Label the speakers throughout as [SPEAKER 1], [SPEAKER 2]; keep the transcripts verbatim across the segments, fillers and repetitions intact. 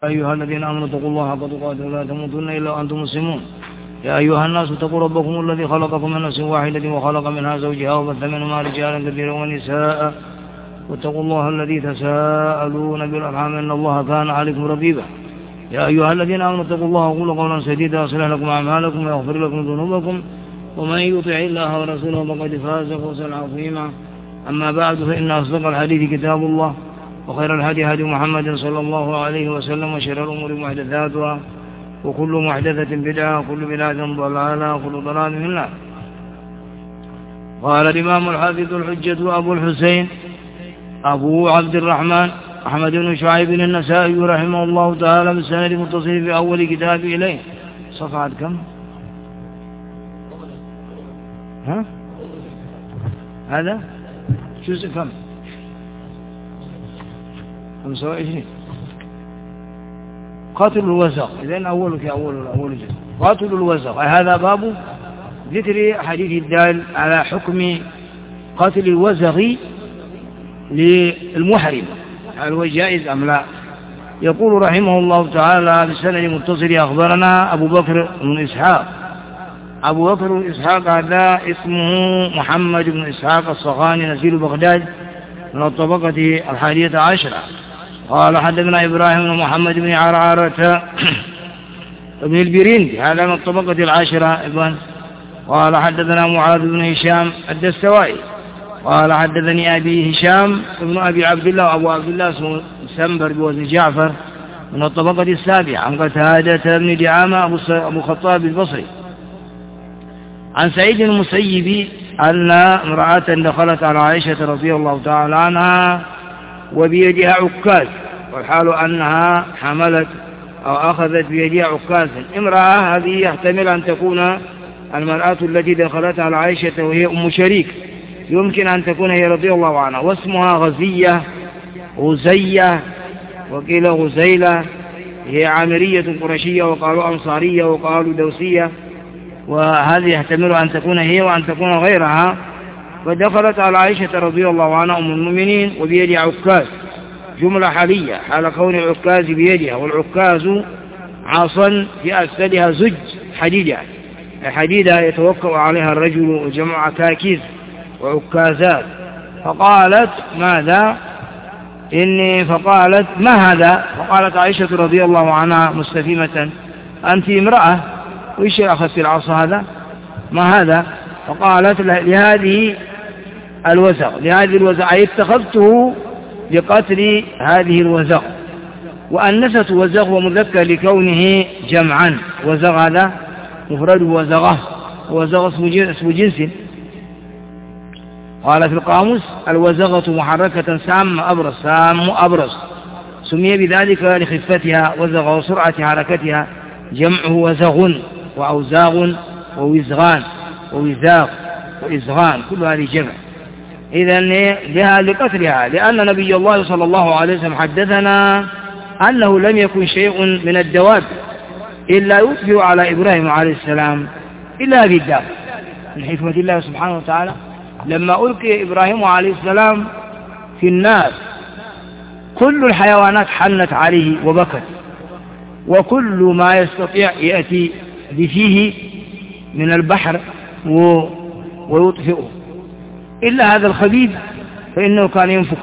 [SPEAKER 1] أيها الذين آمنوا اتقوا الله حق تقاته ولا تموتن إلا وأنتم مسلمون. يا أيها الناس اتقوا ربكم الذي خلقكم من نفس واحدة وخلق منها زوجها وبث منهما رجالا كثيرا ونساء واتقوا الله الذي تساءلون بالأرحام إن الله كان عليكم رقيبا. يا أيها الذين آمنوا اتقوا الله وقولوا قولا سديدا يصلح لكم أعمالكم ويغفر لكم ذنوبكم ومن يطع الله ورسوله فقد فاز فوزا عظيما. أما بعد فإن أصدق الحديث كتاب الله وخير الهدي هدي محمد صلى الله عليه وسلم وشر الأمور محدثاتها وكل محدثة بدعة وكل بدعة ضلالة وكل ضلال في النار. قال الإمام الحافظ الحجة أبو الحسين أبو عبد الرحمن أحمد بن شعيب النسائي رحمه الله تعالى بالسند المتصل في أول كتاب إليه. صفحة كم؟ ها؟ هذا جزء كم؟ خمسة وعشرين. قاتل الوزغ. إذن أولك أول أول جزء. قاتل الوزغ. هذا باب ذكر حديث الدال على حكم قاتل الوزغ للمحرم، هل هو جائز أم لا؟ يقول رحمه الله تعالى بالسند متصل أخبرنا أبو بكر بن إسحاق. أبو بكر بن إسحاق هذا اسمه محمد بن إسحاق الصغاني نزيل بغداد من الطبقة الحادية عشرة. قال حدثنا إبراهيم بن محمد بن عرعرة ابن البريندي هذا من الطبقة العاشرة ابن. قال حدثنا معاذ بن هشام الدستوائي قال حدثني أبي هشام ابن أبي عبد الله وأبو عبد الله اسمه سنبر بوزن جعفر من الطبقة السابعة عن قتادة بن دعامة أبو خطاب البصري عن سعيد المسيب أن امرأة دخلت على عائشة رضي الله تعالى عنها وبيدها عكاز، والحال أنها حملت أو أخذت بيدها عكازا. امرأة هذه يحتمل أن تكون المرأة التي دخلت على عائشة وهي أم شريك، يمكن أن تكون هي رضي الله عنها، واسمها غزية غزية وقيل غزيلة، هي عامرية قرشية وقالوا أنصارية وقالوا دوسية، وهذه يحتمل أن تكون هي وأن تكون غيرها. فدخلت على عائشة رضي الله عنها أم المؤمنين وبيدها عكاز، جملة حالية حال كون العكاز بيدها، والعكاز عصا في أسفلها زج حديدة، حديدة يتوكأ عليها الرجل وجمع عكاكيز وعكازات. فقالت ماذا إني فقالت ما هذا؟ فقالت عائشة رضي الله عنها مستفهمة أنت امرأة وإيش أخذت العصا هذا؟ ما هذا؟ فقالت لهذه الوزغ، لهذه الوزغ أي اتخذته لقتل هذه الوزغ. وأنست وزغ ومذكر لكونه جمعا، وزغ هذا مفرد وزغه، وزغ اسم جنس. قال في القاموس الوزغة محركة سام أبرص، سام أبرص سمي بذلك لخفتها وزغ وسرعة حركتها، جمعه وزغ وأوزاغ ووزغان ووزاغ وإزغان، كل هذه جمع. إذن لها لقتلها، لأن نبي الله صلى الله عليه وسلم حدثنا أنه لم يكن شيء من الدواب إلا يطفئ على إبراهيم عليه السلام إلا هذه الدابة. من حكمة الله سبحانه وتعالى لما ألقي إبراهيم عليه السلام في النار كل الحيوانات حنت عليه وبكت، وكل ما يستطيع يأتي بفيه من البحر ويطفئه، إلا هذا الخبيث فإنه كان ينفخ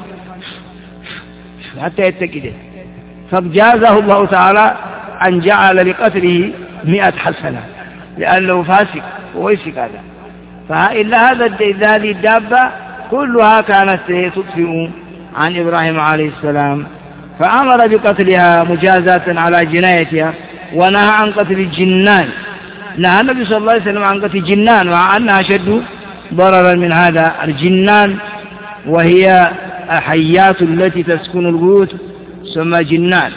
[SPEAKER 1] حتى يتكده، فجازه الله تعالى أن جعل لقتله مئة حسنة لأنه فاسق ويسك هذا. فإلا هذا هذه الدابة كلها كانت تطفئ عن إبراهيم عليه السلام، فأمر بقتلها مجازاة على جنايتها، ونهى عن قتل الجنان. نهى النبي صلى الله عليه وسلم عن قتل الجنان، مع أنها أشد ضررا من هذا. الجنان وهي الحيات التي تسكن البيوت ثم جنان،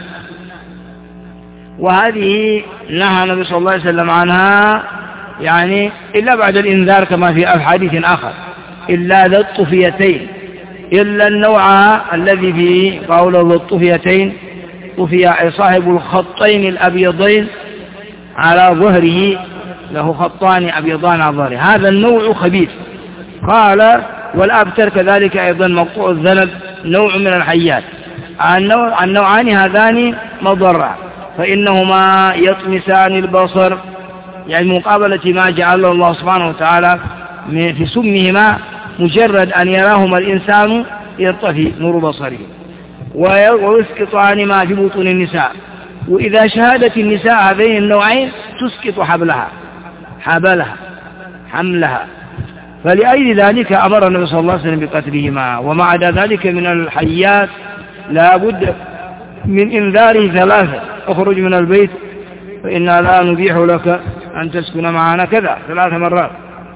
[SPEAKER 1] وهذه نهى النبي صلى الله عليه وسلم عنها يعني إلا بعد الإنذار كما في حديث آخر، إلا ذا الطفيتين، إلا النوع الذي فيه قول ذا الطفيتين، طفي صاحب الخطين الأبيضين على ظهره، له خطان أبيضان على ظهره، هذا النوع خبيث. قال والأبتر كذلك أيضا مقطوع الذنب، نوع من الحيات. النوع النوعان هذان مضرة، فإنهما يطمسان البصر، يعني مقابلة ما جعله الله سبحانه وتعالى في سمهما، مجرد أن يراهما الإنسان يرتفي نور بصره، ويسقطان ما في بطون النساء. وإذا شاهدت النساء هذين النوعين تسقط حبلها حبلها حملها، فلأجل ذلك أمر النبي صلى الله عليه وسلم بقتلهما. وما عدا ذلك من الحيات لا بد من إنذاره ثلاثة: اخرج من البيت فإنا لا نبيح لك أن تسكن معنا كذا ثلاث مرات.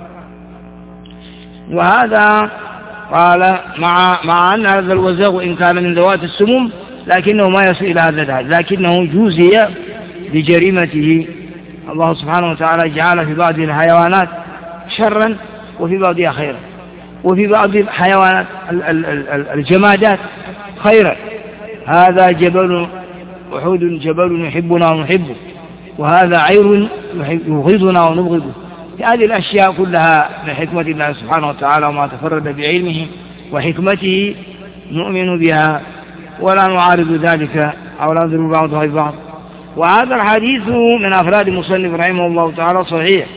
[SPEAKER 1] وهذا قال مع مع أن هذا الوزغ إن كان من ذوات السموم لكنه ما يصل إلى هذا الحد، لكنه جوزي بجريمته. الله سبحانه وتعالى جعل في بعض الحيوانات شرا وفي بعضها خيرا، وفي بعض الحيوانات الجمادات خيرا. هذا جبل أحد جبل يحبنا ونحبه، وهذا عير يغيظنا ونبغضه. هذه الأشياء كلها من حكمة الله سبحانه وتعالى، وما تفرد بعلمه وحكمته نؤمن بها ولا نعارض ذلك أو لا نضرب بعضها ببعض. وهذا الحديث من أفراد المصنف رحمه الله تعالى صحيح.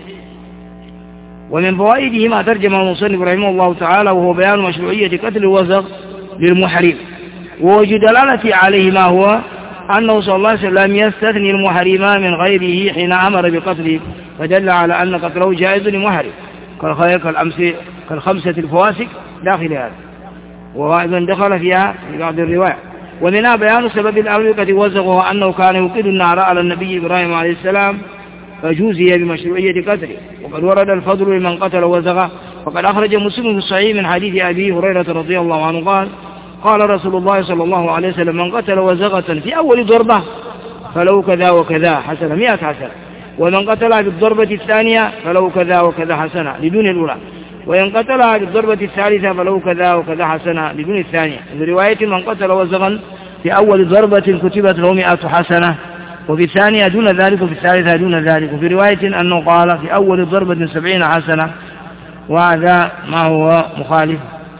[SPEAKER 1] ومن فوائده ما ترجمه المصنف رحمه الله تعالى، وهو بيان مشروعية قتل الوزغ للمحرم، ووجد دلالة عليه ما هو أنه صلى الله عليه وسلم يستثني المحرم من غيره حين أمر بقتله، فدل على أن قتله جائز لمحرم كالخمسة الفواسق داخل هذا، وأيضا دخل فيها في بعض الرواية. ومنها بيان سبب الأمر بقتل الوزغ، وهو أنه كان يوقد النار على النبي إبراهيم عليه السلام فجوزي بمشروعية قتله. وقد ورد الفضل لمن قتل وزغه، وقد أخرج مسلم في الصحيح من حديث أبي هريرة رضي الله عنه قال: قال رسول الله صلى الله عليه وسلم: من قتل وزغة في أول ضربة فلو كذا وكذا حسنة مئة حسنة، ومن قتلها بالضربة الثانية فلو كذا وكذا حسنة لدون الأولى، وإن قتلها بالضربة الثالثة فلو كذا وكذا حسنة لدون الثانية. في رواية: من قتل وزغا في أول ضربة كتبت له مئة حسنة، وفي الثانية دون ذلك، وفي الثالثة دون ذلك. وفي رواية أنه قال: في أول ضربة سبعين حسنة، وهذا ما هو مخالف.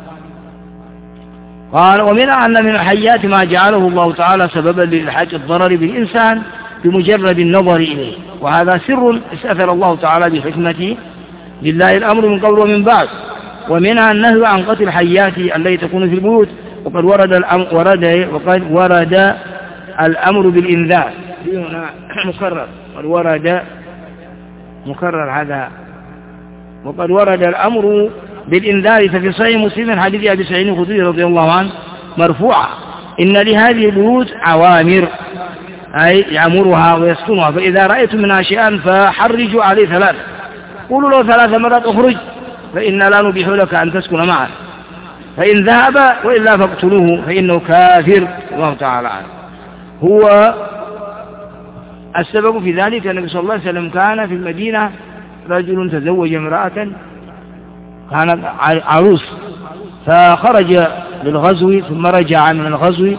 [SPEAKER 1] قال: ومنها أن من الحيات ما جعله الله تعالى سببا لإلحاق الضرر بالإنسان بمجرد النظر إليه، وهذا سر استأثر الله تعالى بحكمته، لله الأمر من قبل ومن بعد. ومنها النهي عن قتل الحيات التي تكون في البيوت، وقد ورد الأمر ورد وقد ورد الأمر بالإنذار هنا مكرر، قد ورد مكرر هذا، وقد ورد الأمر بالإنذار. ففي صحيح مسلم حديث أبي سعيد الخدري رضي الله عنه مرفوعا: إن لهذه البيوت عوامر، أي يعمرها ويسكنها، فإذا رأيتم منها شيئا فحرجوا عليه ثلاثة، قولوا له ثلاث مرات: اخرج فإنا لا نبيح لك أن تسكن معنا، فإن ذهب وإلا فاقتلوه فإنه كافر. الله تعالى عنه. هو السبب في ذلك النبي صلى الله عليه وسلم كان في المدينة رجل تزوج امرأة كانت عروس، فخرج للغزو ثم رجع من الغزو،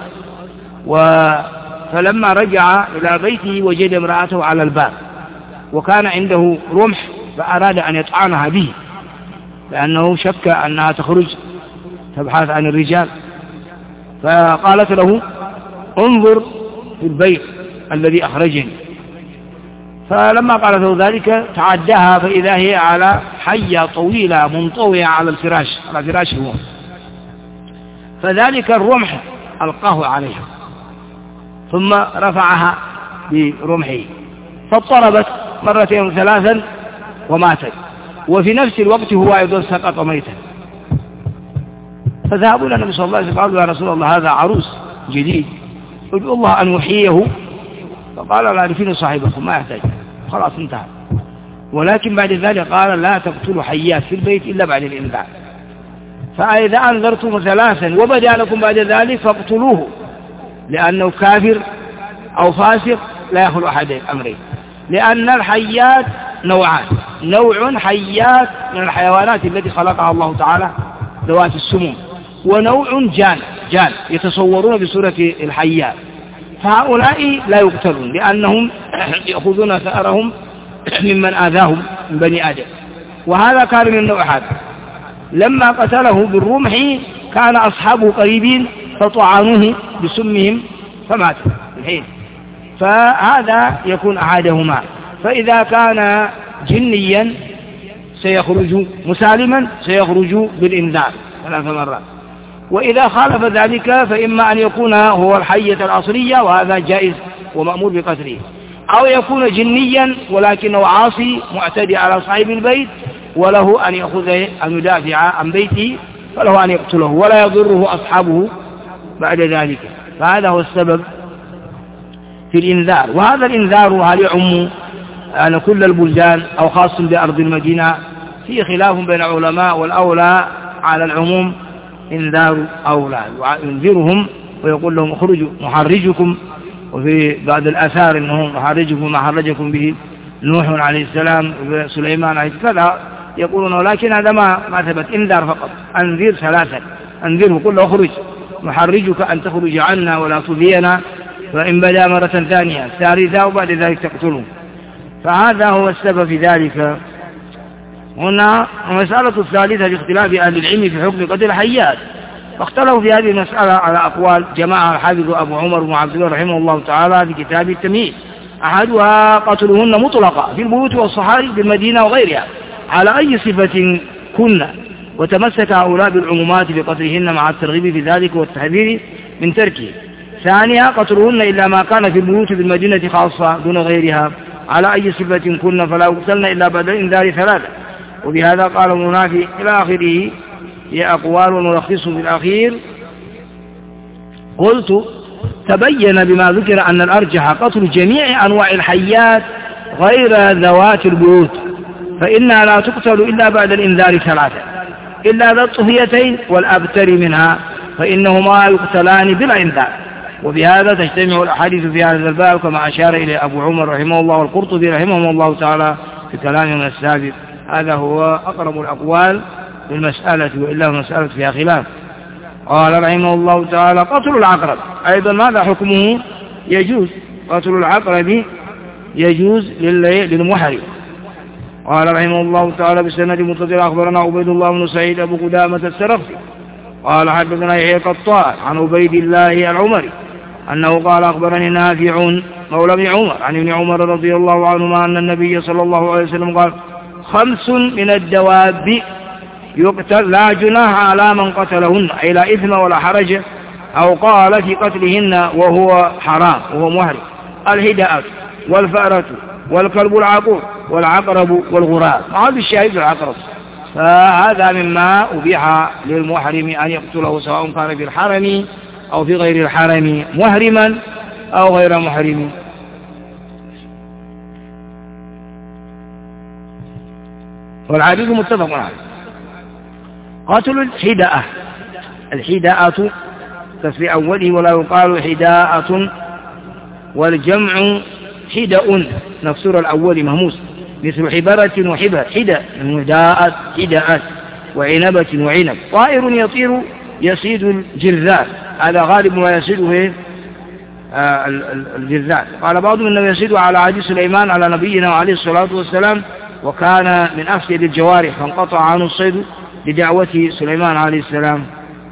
[SPEAKER 1] فلما رجع إلى بيته وجد امرأته على الباب، وكان عنده رمح فأراد أن يطعنها به، لأنه شك أنها تخرج تبحث عن الرجال، فقالت له: انظر في البيت الذي أخرجني. فلما قالت له ذلك تعداها، فإذا هي على حية طويلة منطوية على الفراش على فراش هو، فذلك الرمح ألقاه عليها ثم رفعها برمحه، فاضطربت مرتين ثلاثا وماتت، وفي نفس الوقت هو أيضا سقط ميتا. فذهبوا إلى النبي صلى الله عليه وسلم قالوا: يا رسول الله هذا عروس جديد، ادعو الله أن يحييه. فقال: لا عارفين صاحبكم ما يحتاج، خلاص انتهى. ولكن بعد ذلك قال: لا تقتلوا حيات في البيت إلا بعد الإنذار، فإذا أنذرتم ثلاثا وبدأ لكم بعد ذلك فاقتلوه، لأنه كافر أو فاسق لا يخلو أحد الأمرين. لأن الحيات نوعان: نوع حيات من الحيوانات التي خلقها الله تعالى ذوات السموم، ونوع جان جان يتصورون بصورة الحيات، فهؤلاء لا يقتلون لأنهم يأخذون ثأرهم ممن آذاهم من بني آدم. وهذا كان من النوع هذا. لما قتله بالرمح كان أصحابه قريبين فطعنوه بسمهم فمات. الحين، فهذا يكون أحدهما. فإذا كان جنيا سيخرج مسالما سيخرج بالإنذار ثلاث مرات، وإذا خالف ذلك فإما أن يكون هو الحية الأصلية وهذا جائز ومأمور بقتله، أو يكون جنيا ولكنه عاصي معتدي على صاحب البيت وله أن يأخذ أن يدافع عن بيته، فله أن يقتله ولا يضره أصحابه بعد ذلك. فهذا هو السبب في الإنذار. وهذا الإنذار هل يعم على كل البلدان أو خاص بأرض المدينة؟ في خلاف بين العلماء، والأولى على العموم إنذار أولى، ينذرهم ويقول لهم اخرجوا محرجكم. وفي بعض الآثار أنه محرجكم ما حرجكم به نوح عليه السلام وسليمان عليه السلام، يقولون ولكن هذا ما ما ثبت، إنذار فقط. أنذر ثلاثة، أنذره قل له اخرج محرجك أن تخرج عنا ولا تذينا، فإن بدا مرة ثانية ثالثة وبعد ذلك تقتله. فهذا هو السبب في ذلك. هنا المسألة الثالثة باختلاف أهل العلم في حكم قتل الحيات، فاختلفوا في هذه المسألة على أقوال جماعة الحافظ أبو عمر بن عبد الله رحمه الله تعالى في كتاب التمهيد. أحدها قتلهن مطلقة في البيوت والصحاري بالمدينة وغيرها على أي صفة كنا، وتمسك هؤلاء بالعمومات بقتلهن مع الترغيب في ذلك والتحذير من تركه. ثانيها قتلهن إلا ما كان في البيوت بالمدينة خاصة دون غيرها على أي صفة كنا، فلا يقتلن إلا بعد الإنذار ثلاثة. وبهذا قال المنافي إلى آخره. هي أقوال ونلخص في الأخير. قلت تبين بما ذكر أن الأرجح قتل جميع أنواع الحيات غير ذوات البيوت، فإنها لا تقتل إلا بعد الإنذار ثلاثة، إلا ذا الطهيتين والأبتر منها فإنهما يقتلان بلا إنذار. وبهذا تجتمع الأحاديث في هذا الباب كما أشار إلى أبو عمر رحمه الله والقرطبي رحمه الله تعالى في كلامنا السابق. هذا هو أقرب الأقوال بالمسألة، وإلا المسألة فيها خلاف. قال رحمه الله تعالى قتل العقرب أيضا ماذا حكمه؟ يجوز قتل العقرب، يجوز للمحرم. قال رحمه الله تعالى بالسند متصل أخبرنا عبيد الله بن سعيد أبو قدامة السرخسي قال حدثنا يحيى القطان عن عبيد الله العمري أنه قال أخبرني نافع مولى بن عمر عن ابن عمر رضي الله عنهما أن النبي صلى الله عليه وسلم قال خمس من الدواب يقتل لا جناح على من قتلهن، أي لا إثم ولا حرج، أو قال في قتلهن وهو حرام وهو محرم: الهداء والفأرة والكلب العقور والعقرب والغراب. هذا الشاهد العقرب، فهذا مما أبيح للمحرم أن يقتله سواء كان في الحرم أو في غير الحرم، محرما أو غير محرم. والحديث متفق عليه. قتل الحداءة، الحداءة تسري أوله ولا يقال حداءة، والجمع حداء نفسر الأول مهموس، مثل حبرة وحبة، حداء هداءت حداءات، وعنبة وعنب. طائر يطير يصيد الجرذان، هذا غالب ما يصيده آه الجرذان. قال بعضهم انه يصيد على عهد سليمان على نبينا عليه الصلاة والسلام، وكان من أفسد الجوارح فانقطع عنه الصيد لدعوة سليمان عليه السلام.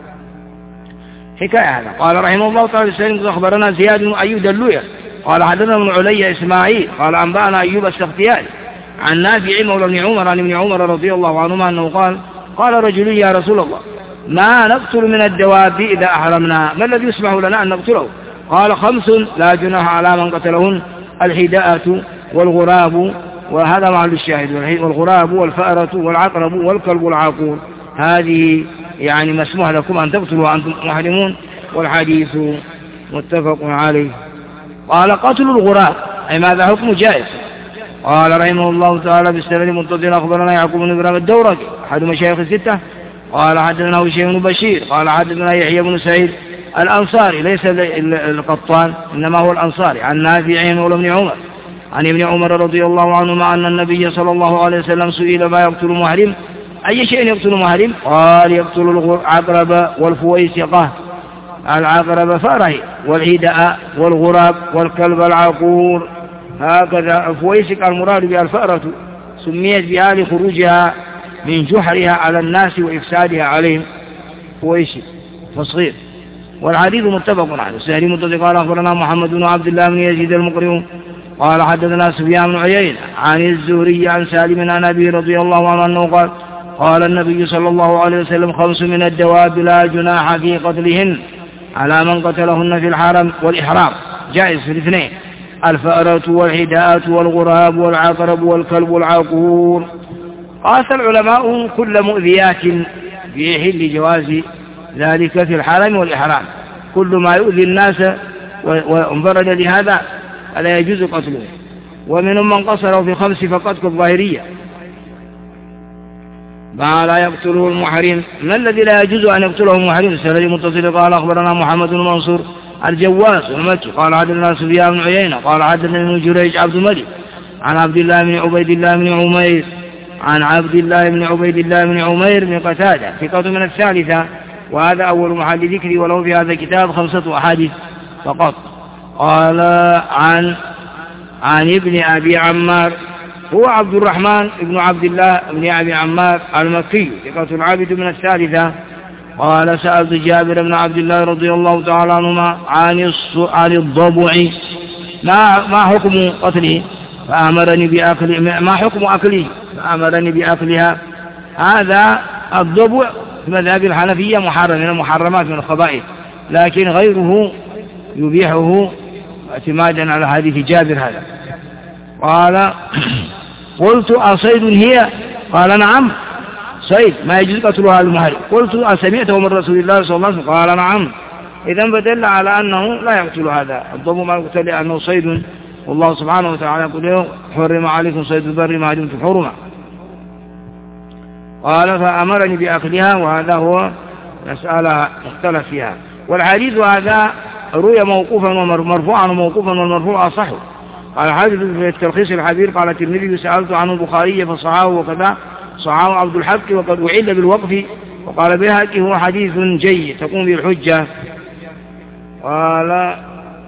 [SPEAKER 1] حكاية هذا. قال رحمه الله تعالى السلام أخبرنا زياد بن أيوب اللوية قال حدثنا ابن علي إسماعيل قال أنبأنا أيوب السختياني عن نافع مولى بن عمر عن ابن عمر رضي الله عنهما أنه قال قال رجل يا رسول الله ما نقتل من الدواب إذا أحرمنا، ما الذي يسمح لنا أن نقتله؟ قال خمس لا جناح على من قتلهن: الحداءة والغراب، وهذا محل الشاهد، والغراب والفأرة والعقرب والكلب العقور. هذه يعني مسموح لكم أن تقتلوا وأنتم محرمون، والحديث متفق عليه. قال قتل الغراب أي ماذا حكم جائز؟ قال رحمه الله تعالى بالسند المتصل أخبرنا يعقوب بن إبراهيم الدورقي أحد مشايخ الستة قال حدثنا هشيم بن بشير قال حدثنا يحيى بن سعيد الأنصاري ليس القطان إنما هو الأنصاري عن نافع مولى بن عمر عن ابن عمر رضي الله عنهما أن النبي صلى الله عليه وسلم سئل ما يقتل محرم: أي شيء يقتل محرم؟ قال يقتل العقرب والفويسقة، العقرب فاره، والعداء والغراب والكلب العقور. هكذا الفويسقة المراد بها الفأرة، سميت بها لخروجها من جحرها على الناس وإفسادها عليهم، فويسق تصغير. والحديث متفق عليه. السهري متصل قال أخبرنا محمد بن عبد الله بن يزيد المقري قال حدثنا سفيان بن عيينة عن الزهري عن سالم عن أبي رضي الله عنه أنه قال قال النبي صلى الله عليه وسلم خمس من الدواب لا جناح في قتلهن على من قتلهن في الحرم والإحرام، جائز في الاثنين، الفأرة والحداءة والغراب والعقرب والكلب والعقور. قاس العلماء كل مؤذيات في حل جواز ذلك في الحرم والإحرام، كل ما يؤذي الناس وانفرد لهذا فلا يجوز قتله. ومنهم من قصره في خمس فقط كالظاهرية ما لا يقتله المحرم. ما الذي لا يجوز أن يقتله المحرم؟ السند متصل قال أخبرنا محمد بن منصور الجواز والمكي قال حدثنا سفيان بن عيينة قال حدثنا ابن جريج عبد الملك عن عبد الله بن عبيد الله بن عمير عن عبد الله بن عبيد الله بن عمير بن قتادة ثقة من الثالثة، وهذا أول محل ذكري، وله في هذا الكتاب خمسة أحاديث فقط. قال عن عن ابن أبي عمار هو عبد الرحمن بن عبد الله بن أبي عمار المكي ثقة عابد من الثالثة قال سألت جابر بن عبد الله رضي الله تعالى عنهما عن عن الضبع ما ما حكم قتله فأمرني بأكل ما حكم أكله فأمرني بأكلها. هذا الضبع في مذهب الحنفية محرم من المحرمات من الخبائث، لكن غيره يبيحه اعتمادا على حديث جابر هذا. قال قلت أصيد هي؟ قال نعم صيد ما يجوز قتلها المحرم. قلت أسمعته من رسول الله صلى الله عليه وسلم؟ قال نعم. إذن بدل على أنه لا يقتل هذا الضبع ما يقتل لأنه صيد، والله سبحانه وتعالى يقول حرم عليكم صيد البر ما دمتم حرما. قال فأمرني بأكلها، وهذا هو مسألة مختلف فيها. والحديث هذا روي موقوفا ومرفوعا، وموقوفا والمرفوع أصح. قال حديث في التلخيص الحبير قال الترمذي سألت عنه البخاري فصححه وكذا صححه عبد الحق وقد أعل بالوقف، وقال بهذا هو حديث جيد تقوم به الحجة. قال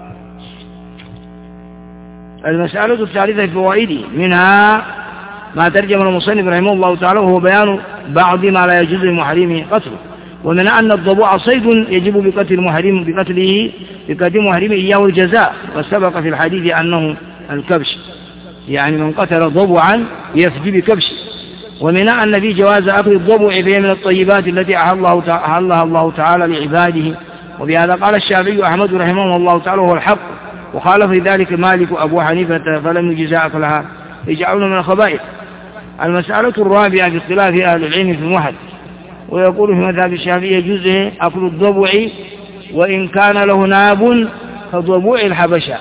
[SPEAKER 1] المسألة الثالثة في فوائده منها ما ترجم المصنف رحمه الله تعالى، وهو بيان بعض ما لا يجوز للمحرم قتله. ومن أن الضبع صيد يجب بقتل المحرم بقتله بقتل المحرم إياه الجزاء، وسبق في الحديث أنه الكبش، يعني من قتل ضبعا يفدي بكبش. ومن أن في جواز أكل الضبع فهي من الطيبات التي أحلها الله تعالى لعباده، وبهذا قال الشافعي أحمد رحمه الله تعالى وهو الحق، وخالف في ذلك مالك أبو حنيفة فلم يجز أكلها يجعلون من الخبائث. المسألة الرابعة في اختلاف أهل العلم في المحد، ويقول في مذهب الشافعي يجوز أكل الضبع وإن كان له ناب كضبوع الحبشة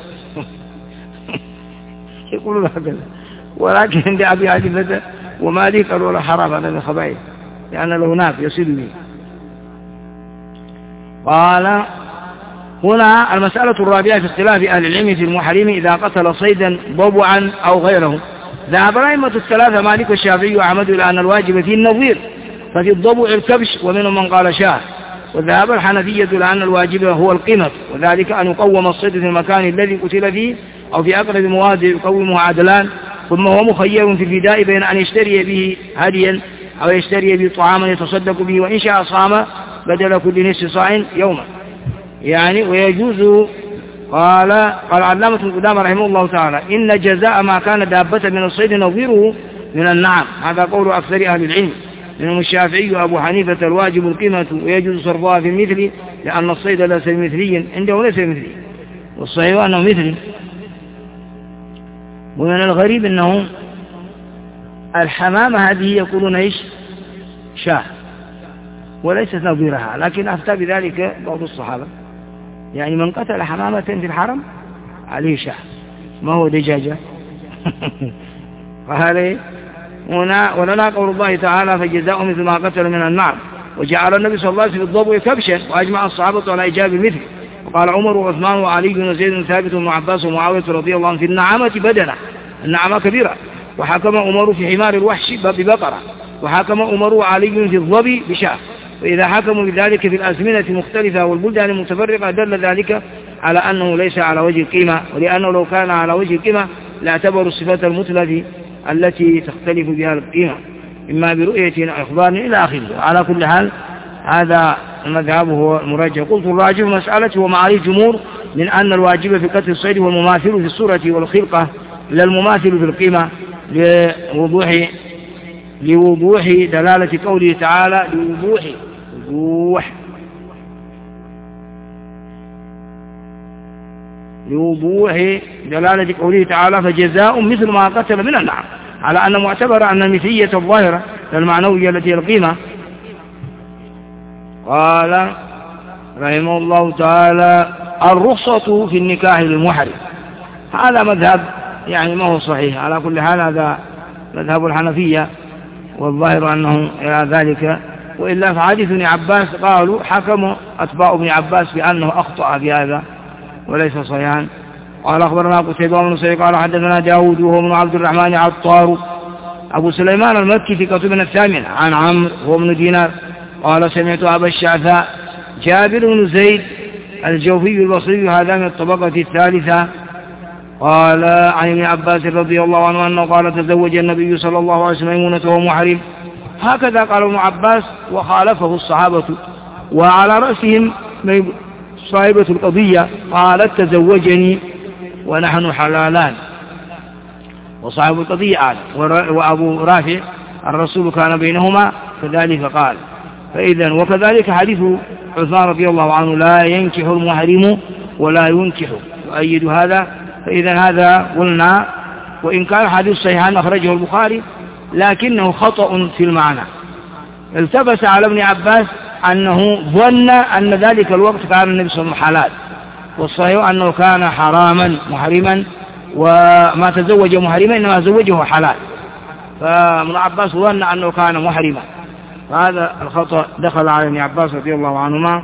[SPEAKER 1] يقولون هكذا، ولكن عند أبي حنيفة ومالك قالوا له حرام هذا من الخبائث لأن له ناب يصل به. قال هنا المسألة الرابعة في اختلاف أهل العلم في المحرم إذا قتل صيدا ضبعا أو غيره. ذهب الأئمة الثلاثة مالك والشافعي وأحمد إلى أن الواجب فيه النظير، ففي الضبع الكبش، ومنهم من قال شاه. وذهب الحنفية إلى أن الواجب هو القيمة، وذلك أن يقوم الصيد في المكان الذي قتل فيه أو في أقرب مواضع يقومه عدلان، ثم هو مخير في الفداء بين أن يشتري به هديا أو يشتري به طعاما يتصدق به، وإن شاء صام بدل كل نصف صاع يوما يعني. ويجوز قال قال علامة القدامى رحمه الله تعالى إن جزاء ما كان دابة من الصيد نظيره من النعم، هذا قول أكثر أهل العلم منهم الشافعي وأبو حنيفة الواجب القيمة، ويجوز صرفها في المثل لأن الصيد ليس مثليا عنده ليس مثلي، والصحيح أنه مثلي. ومن الغريب أنه الحمامة هذه يقولون إيش شاه وليست نظيرها، لكن أفتى بذلك بعض الصحابة، يعني من قتل حمامة في الحرم عليه شاه، ما هو دجاجة قال هنا ولنا قول الله تعالى فجزاء مثل ما قتل من النعم، وجعل النبي صلى الله عليه وسلم في الضبع كبشا، وأجمع الصحابة على إيجاب المثل. وقال عمر وعثمان وعلي وزيد ثابت وعباس ومعاوية رضي الله عنهم في النعامة بدنة، النعامة كبيرة. وحكم عمر في حمار الوحش ببقرة، وحكم عمر وعلي في الظبي بشاه. وإذا حكموا بذلك في الأزمنة المختلفة والبلدان المتفرقة دل ذلك على أنه ليس على وجه القيمة، ولأنه لو كان على وجه القيمة لاعتبروا الصفات المثلى التي تختلف بها القيمة إما برؤية أو إخبار إلى آخره. على كل حال هذا المذهب هو المرجح. قلت الراجح مسألة ومعارف جمهور من أن الواجب في قتل الصيد والمماثل في الصورة والخلقة لا المماثل في القيمة لوضوح لوضوح دلالة قوله تعالى لوضوح وضوح لوضوح دلالة قوله تعالى فجزاء مثل ما قتل من النعم، على أن معتبر أن المثلية الظاهرة للمعنوية التي هي القيمة. قال رحمه الله تعالى الرخصة في النكاح للمحرم، هذا مذهب يعني ما هو صحيح. على كل حال هذا مذهب الحنفية والظاهر أنه إلى ذلك، وإلا في حديث ابن عباس قالوا حكم أتباع ابن عباس بأنه أخطأ في هذا وليس صحيحا. قال أخبرنا قتيبة بن سعيد قال حدثنا داود وهو من عبد الرحمن عطار أبو سليمان المكي في كتب الثامن عن عمرو وهو من دينار قال سمعت أبا الشعثاء جابر بن زيد الجوفي البصري هذا من الطبقة الثالثة قال عن ابن عباس رضي الله عنه أنه قال تزوج النبي صلى الله عليه وسلم ميمونة وهو محرم، هكذا قال ابن عباس وخالفه الصحابة، وعلى رأسهم صاحبة القضية قالت تزوجني ونحن حلالان، وصاحب القضية قال وأبو رافع الرسول كان بينهما كذلك قال. فإذا وكذلك حديث عثمان رضي الله عنه لا ينكح المحرم ولا ينكح يؤيد هذا. فإذا هذا قلنا وإن كان حديث صحيحا أخرجه البخاري لكنه خطأ في المعنى، التبس على ابن عباس أنه ظن أن ذلك الوقت كان النبي صلى الله عليه وسلم حلال، والصحيح أنه كان حراما محرما وما تزوج محرما إنما زوجه حلال، فابن عباس ظن أنه كان محرما، فهذا الخطأ دخل على ابن عباس رضي الله عنهما.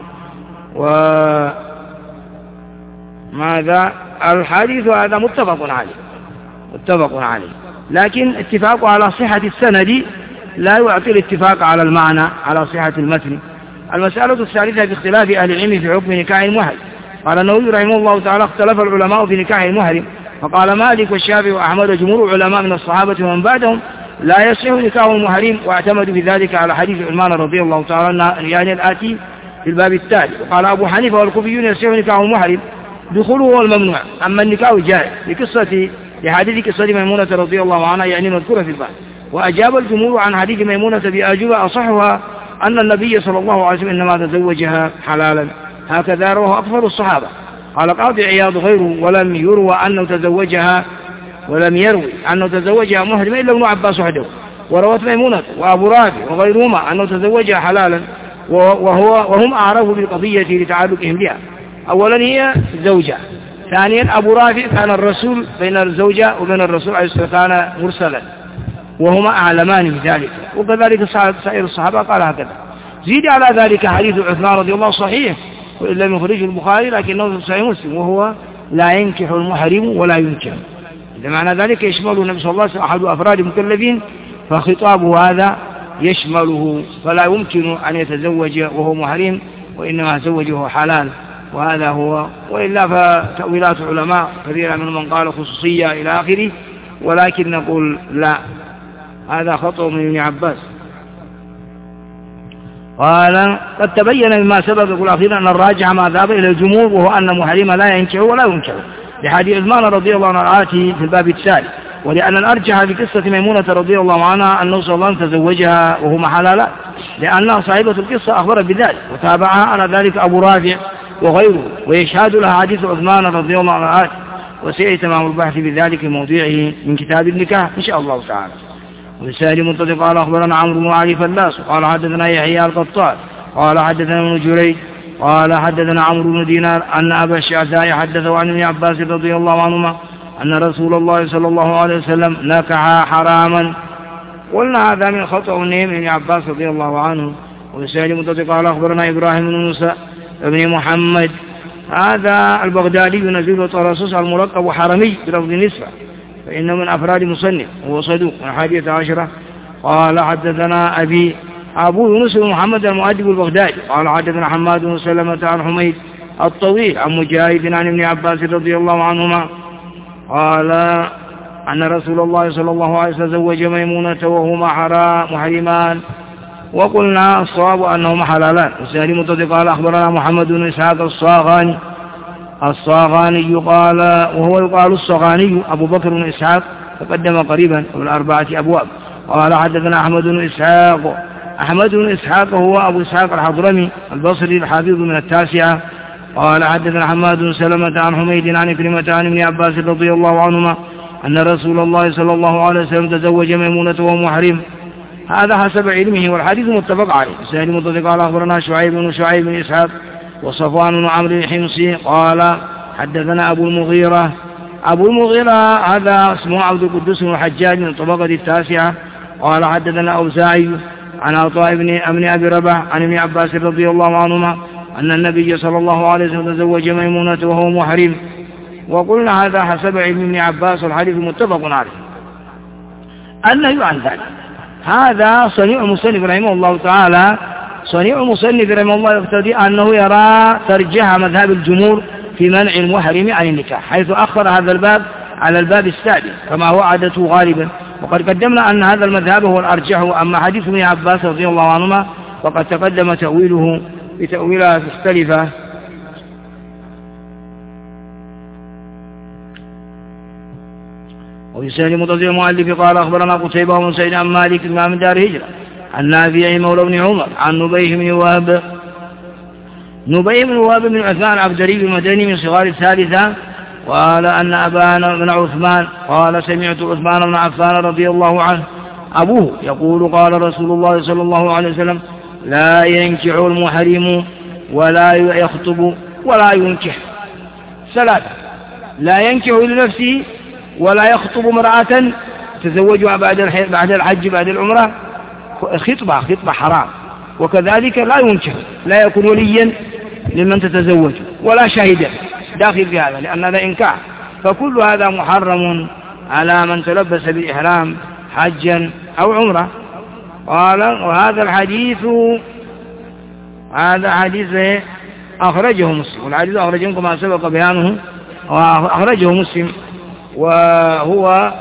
[SPEAKER 1] وماذا الحديث هذا متفق عليه متفق عليه لكن اتفاق على صحة السند لا يعطي الاتفاق على المعنى على صحة المتن. المسألة الثالثة في اختلاف أهل العلم في حكم نكاح المحرم. قال النووي رحمه الله تعالى اختلف العلماء في نكاح المحرم، فقال مالك والشافعي وأحمد وجمهور العلماء من الصحابة ومن بعدهم لا يصح نكاح المحرم، واعتمدوا في ذلك على حديث عثمان رضي الله تعالى عنه يعني الآتي في الباب التالي. وقال أبو حنيفة والكوفيون يصح نكاح المحرم دخوله هو الممنوع، أما النكاح جائز لقصة لحديث قصة ميمونة رضي الله عنها يعني مذكورة في الباب. وأجاب الجمهور عن حديث ميمونة بأجوبة أصحها أن النبي صلى الله عليه وسلم إنما تزوجها حلالا، هكذا رواه أكثر الصحابة. قال قاضي عياض غيره ولم يروى أنه تزوجها ولم يروي أنه تزوجها محرم إلا ابن عباس وحده، وروت ميمونة وأبو رافع وغيرهما أنه تزوجها حلالا، وهو وهم أعرفوا بالقضية لتعلقهم بها. أولا هي زوجة، ثانيا أبو رافع كان الرسول بين الزوجة وبين الرسول عليه الصلاة والسلام كان مرسلا وهما أعلمان بذلك، وكذلك سائر الصحابة قال هكذا. زيد على ذلك حديث عثمان رضي الله صحيح وإن لم يخرجه البخاري لكنه في صحيح مسلم، وهو لا ينكح المحرم ولا ينكح، إذا معنى ذلك يشمل النبي صلى الله عليه وسلم أحد أفراد المكلفين، فخطابه هذا يشمله، فلا يمكن أن يتزوج وهو محرم وإنما زوجه حلال، وهذا هو. وإلا فتأويلات علماء كثيرا من من قال خصوصية إلى آخره، ولكن نقول لا، هذا خطأ من ابن عباس. قال قد تبين مما سبق يقول أخيرا أن الراجع ما ذهب إلى الجمهور وهو أن محرم لا ينكح ولا ينكح لحديث عثمان رضي الله عنه آتي في الباب الثالث، ولأن الأرجح في قصة ميمونة رضي الله عنها أنه صلى الله عليه وسلم تزوجها وهما حلالا، لأنها صاحبة القصة أخبرت بذلك، وتابعها على ذلك أبو رافع وغيره، ويشهد لها حديث عثمان رضي الله عنه آتي، وسيأتي تمام البحث بذلك موضوعه من كتاب النكاح إن شاء الله تعالى. وبسائل منطلق قال أخبرنا عمرو بن علي فلاس قال حدثنا يحيى القطان قال حدثنا ابن جريج قال حدثنا عمرو بن دينار أن أبا الشعثاء حدثه عن ابن عباس رضي الله عنهما أن رسول الله صلى الله عليه وسلم نكح حراما. قلنا هذا من خطأ من ابن عباس رضي الله عنه. وبسائل منطلق قال أخبرنا إبراهيم بن موسى ابن محمد هذا البغدادي نزيل الطرسوس الملقب حرمي بلفظ نسبة، فإنه من أفراد مصنف وهو صدوق من حادية عشرة. قال حدثنا أبي أبو يونس بن محمد المؤدب البغدادي قال حدثنا حماد بن سلمة عن حميد الطويل عن مجاهد عن ابن عباس رضي الله عنهما قال أن رسول الله صلى الله عليه وسلم زوج ميمونة وهما حرام محرمان. وقلنا الصواب أنهما حلالان. وسهل متصل قال أخبرنا محمد بن إسحاق الصاغاني الصاغاني قال وهو يقال الصاغاني أبو بكر بن إسحاق تقدم قريبا من أربعة أبواب. قال حدثنا أحمد بن إسحاق أحمد بن إسحاق هو أبو إسحاق الحضرمي البصري الحافظ من التاسعة. قال حدثنا حماد بن سلمة عن حميد عن كلمة عن ابن عباس رضي الله عنهما أن رسول الله صلى الله عليه وسلم تزوج ميمونة وهو محرم. هذا حسب علمه والحديث متفق عليه. سهل متصل قال أخبرنا شعيب بن شعيب بن إسحاق وصفوان بن عمرو الحمصي قال حدثنا أبو المغيرة أبو المغيرة هذا اسمه عبد القدوس بن الحجاج من الطبقة التاسعة. قال حدثنا أوزاعي عن عطاء بن ابن أبي رباح عن ابن عباس رضي الله عنهما أن النبي صلى الله عليه وسلم تزوج ميمونة وهو محرم. وقلنا هذا حسب علم ابن عباس والحديث متفق عليه. النهي عن ذلك هذا صنيع المصنف رحمه الله تعالى. صنيع المصنف رحمه الله يقتضي أنه يرى ترجح مذهب الجمهور في منع المحرم عن النكاح، حيث أخر هذا الباب على الباب السادس كما هو عادته غالبا. وقد قدمنا أن هذا المذهب هو الأرجح. أما حديث ابن عباس رضي الله عنهما فقد تقدم تأويله بتأويلات مختلفة. ويسأل متصل المؤلف قال أخبرنا قتيبة بن سعيد عن مالك إمام دار هجرة عن نافع مولى بن عمر عن نبيه بن وهب نبيه بن وهب بن عثمان العبدري المدني من صغار الثالثة. قال أن أبان بن عثمان قال سمعت عثمان بن عفان رضي الله عنه أبوه يقول قال رسول الله صلى الله عليه وسلم لا ينكح المحرم ولا يخطب ولا ينكح. ثلاثة: لا ينكح لنفسه ولا يخطب امرأة تزوجها بعد بعد الحج بعد العمرة، خطبة خطبة حرام. وكذلك لا ينكح لا يكون وليا لمن تتزوج ولا شاهدا داخل في هذا، لأن هذا إنكاح. فكل هذا محرم على من تلبس بالإحرام حجا أو عمرة. قال وهذا الحديث هذا حديث أخرجه مسلم، والحديث أخرجه كما سبق بيانه وأخرجه مسلم. وهو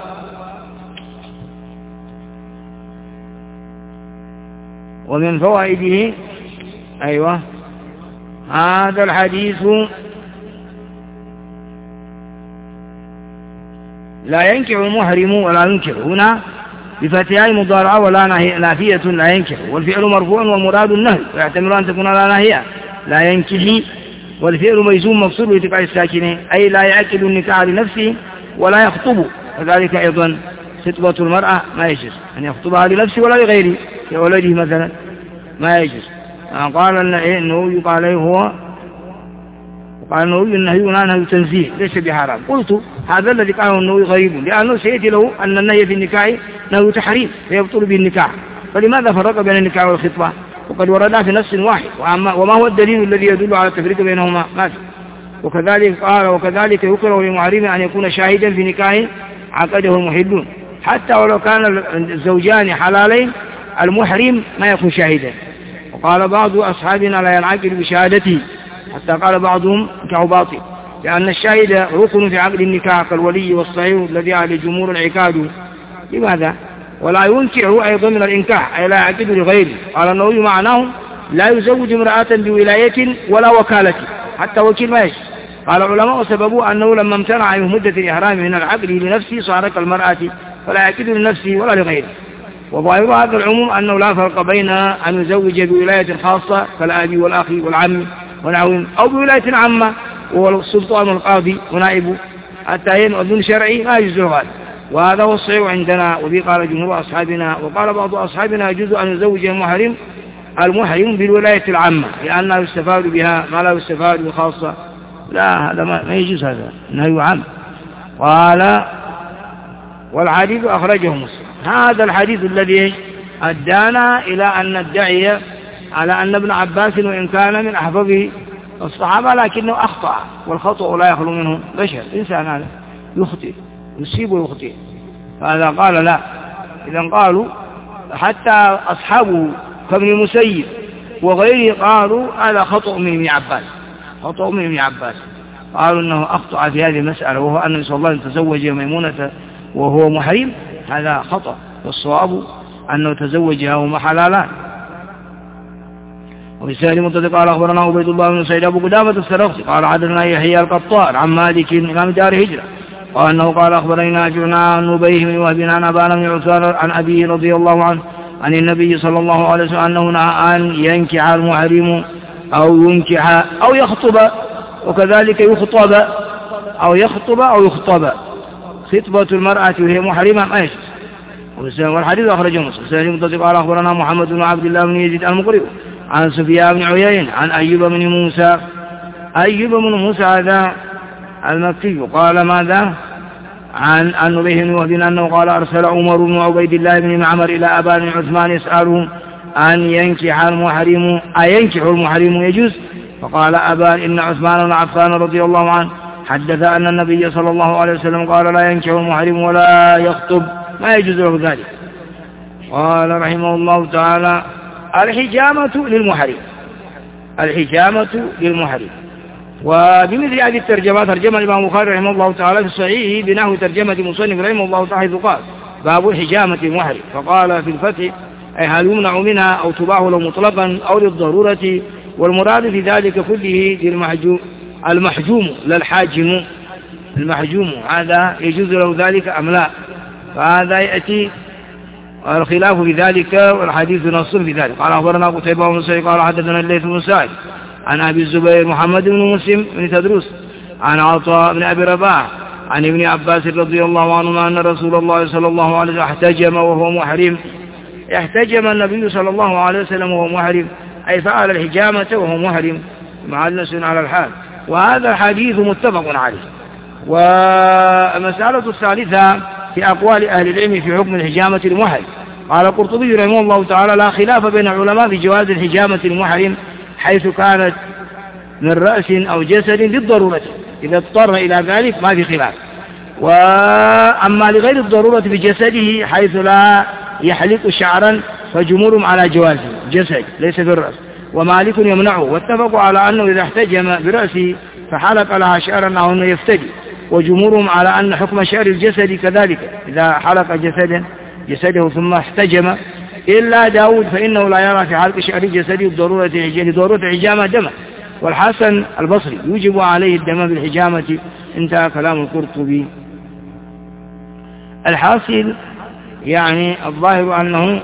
[SPEAKER 1] ومن فوائده أيوة هذا الحديث لا ينكح المحرم ولا ينكح هنا بفتحها مضارعة ولا نافية لا ينكح، والفعل مرفوع والمراد النهي ويحتمل أن تكون لا ناهية. لا ينكح والفعل مجزوم مفصول باتقاء الساكنين أي لا يعقد النكاح لنفسه ولا يخطب. وذلك أيضا خطبة المرأة ما يجوز أن يخطبها لنفسه ولا لغيره كولده مثلا ما يجوز. قال إنه يقال هو قال أنه النهي هنا نهي تنزيه ليس بحرام. قلت هذا الذي قاله النهي غريب، لأنه سيأتي له أن النهي في النكاح نهي تحريم فيبطل به النكاح، فلماذا فرق بين النكاح والخطبة وقد وردا في نص واحد؟ وما هو الدليل الذي يدل على التفريق بينهما؟ ما في. وكذلك قال وكذلك يكره للمحرم أن يكون شاهدا في نكاح عقده المحلون، حتى ولو كان الزوجان حلالين المحرم ما يكون شاهدا. وقال بعض أصحابنا لا ينعقد بشهادته، حتى قال بعضهم نكاح باطل، لأن الشاهد ركن في عقد النكاح كالولي والصحيح الذي عليه جمهور العقاد. لماذا؟ ولا ينكح أيضا من الإنكاح أي لا يعقد لغيره. قال النووي معناه لا يزوج امرأة بولاية ولا وكالة، حتى وكيل ما يجوز. قال العلماء سببوا أنه لما امتنع في مدة الإحرام من العقد لنفسه صار كالمرأة فلا يعقد لنفسه ولا لغيره. وظاهر هذا العموم أنه لا فرق بين أن يزوج بولاية خاصة كالأبي والأخ والعم ونحوهم أو بولاية عامة والسلطان والقاضي ونائبه حتى ينؤذن شرعي ما يجوز هذا. وهذا هو الصحيح عندنا، وبه قال جمهور أصحابنا. وقال بعض أصحابنا يجوز أن يزوج المحرم المحرم بالولاية العامة لأنه يستفاد بها ما لا يستفاد بالخاصة. لا هذا ما يجوز، هذا نهي عام. قال والحديث أخرجه مسلم. هذا الحديث الذي أدانا إلى أن ندعي على أن ابن عباس وإن كان من أحفظ الصحابة لكنه أخطأ، والخطأ لا يخلو منه بشر، إنسان هذا يخطئ يصيب ويخطئ. فهذا قال لا. إذا قالوا حتى أصحابه كابن المسيب وغيره قالوا هذا خطأ من ابن عباس، خطأ من ابن عباس. قالوا أنه أخطأ في هذه المسألة، وهو أن صلى الله عليه وسلم تزوج ميمونة وهو محرم، هذا خطأ. والصواب أنه تزوجها وهما حلالان. وفي السائل متصل قال أخبرنا عبيد الله بن سعيد أبو قدامة السرخسي قال حدثنا يحيى القطان عن مالك إمام دار هجرة قال أنه قال أخبرنا نافع عن نبيه بن وهب عن أبان بن عثمان عن أبيه رضي الله عنه عن النبي صلى الله عليه وسلم أنه نهى أن ينكح المحرم أو ينكح أو يخطب، وكذلك يخطب أو يخطب أو يخطب. خطبة المرأة وهي محرمة ما يجوز. والحديث أخرجه مسلم. سهل متصل قال أخبرنا محمد بن عبد الله بن يزيد المقرئ عن سفيان بن عيين عن أيوب بن موسى. أيوب بن موسى هذا المكي قال ماذا عن أن نبيه بن وهب أنه قال أرسل عمر بن عبيد الله بن معمر إلى أبان بن عثمان يسألهم أن ينكح المحرم أينكح المحرم يجوز؟ فقال أبان إن عثمان بن عفان رضي الله عنه حدث أن النبي صلى الله عليه وسلم قال لا ينكح المحرم ولا يخطب، ما يجوز له ذلك. قال رحمه الله تعالى الحجامة للمحرم، الحجامة للمحرم. وبمثل هذه الترجمات ترجمة الإمام البخاري رحمه الله تعالى في الصحيح بنحو ترجمة مصنف رحمه الله تعالى حيث قال باب الحجامة للمحرم، فقال في الفتح أي هل يمنع منها أو تباح له مطلقا أو للضرورة، والمراد في ذلك كله للمحجوم المحجوم لا الحاجم، المحجوم هذا يجوز له ذلك أم لا؟ فهذا يأتي الخلاف في ذلك والحديث نص في ذلك. قال أخبرنا قتيبة بن سعيد قال حدثنا الليث بن سعد عن أبي الزبير محمد بن مسلم بن تدرس عن عطاء بن أبي رباح عن ابن عباس رضي الله عنهما أن رسول الله صلى الله عليه وسلم احتجم وهو محرم. احتجم النبي صلى الله عليه وسلم وهو محرم، أي فعل الحجامة وهو محرم مع الناس على الحال. وهذا الحديث متفق عليه. والمسألة الثالثة في أقوال أهل العلم في حكم الحجامة المحرم. قال القرطبي رحمه الله تعالى لا خلاف بين العلماء في جواز الحجامة المحرم حيث كانت من رأس أو جسد للضرورة، إذا اضطر إلى ذلك ما في خلاف. وأما لغير الضرورة بجسده حيث لا يحلق شعرا فجمهورهم على جوازه جسد ليس في الرأس، ومالك يمنعه، واتفقوا على أنه إذا احتجم برأسه فحلق لها شعرا أو أنه يفتدي، وجمهورهم على أن حكم شعر الجسد كذلك إذا حلق جسدا جسده ثم احتجم، إلا داود فإنه لا يرى في حلق شعر جسده ضرورة ضرورة حجامة دما، والحسن البصري يوجب عليه الدم بالحجامة. انتهى كلام القرطبي. الحاصل يعني الظاهر أنه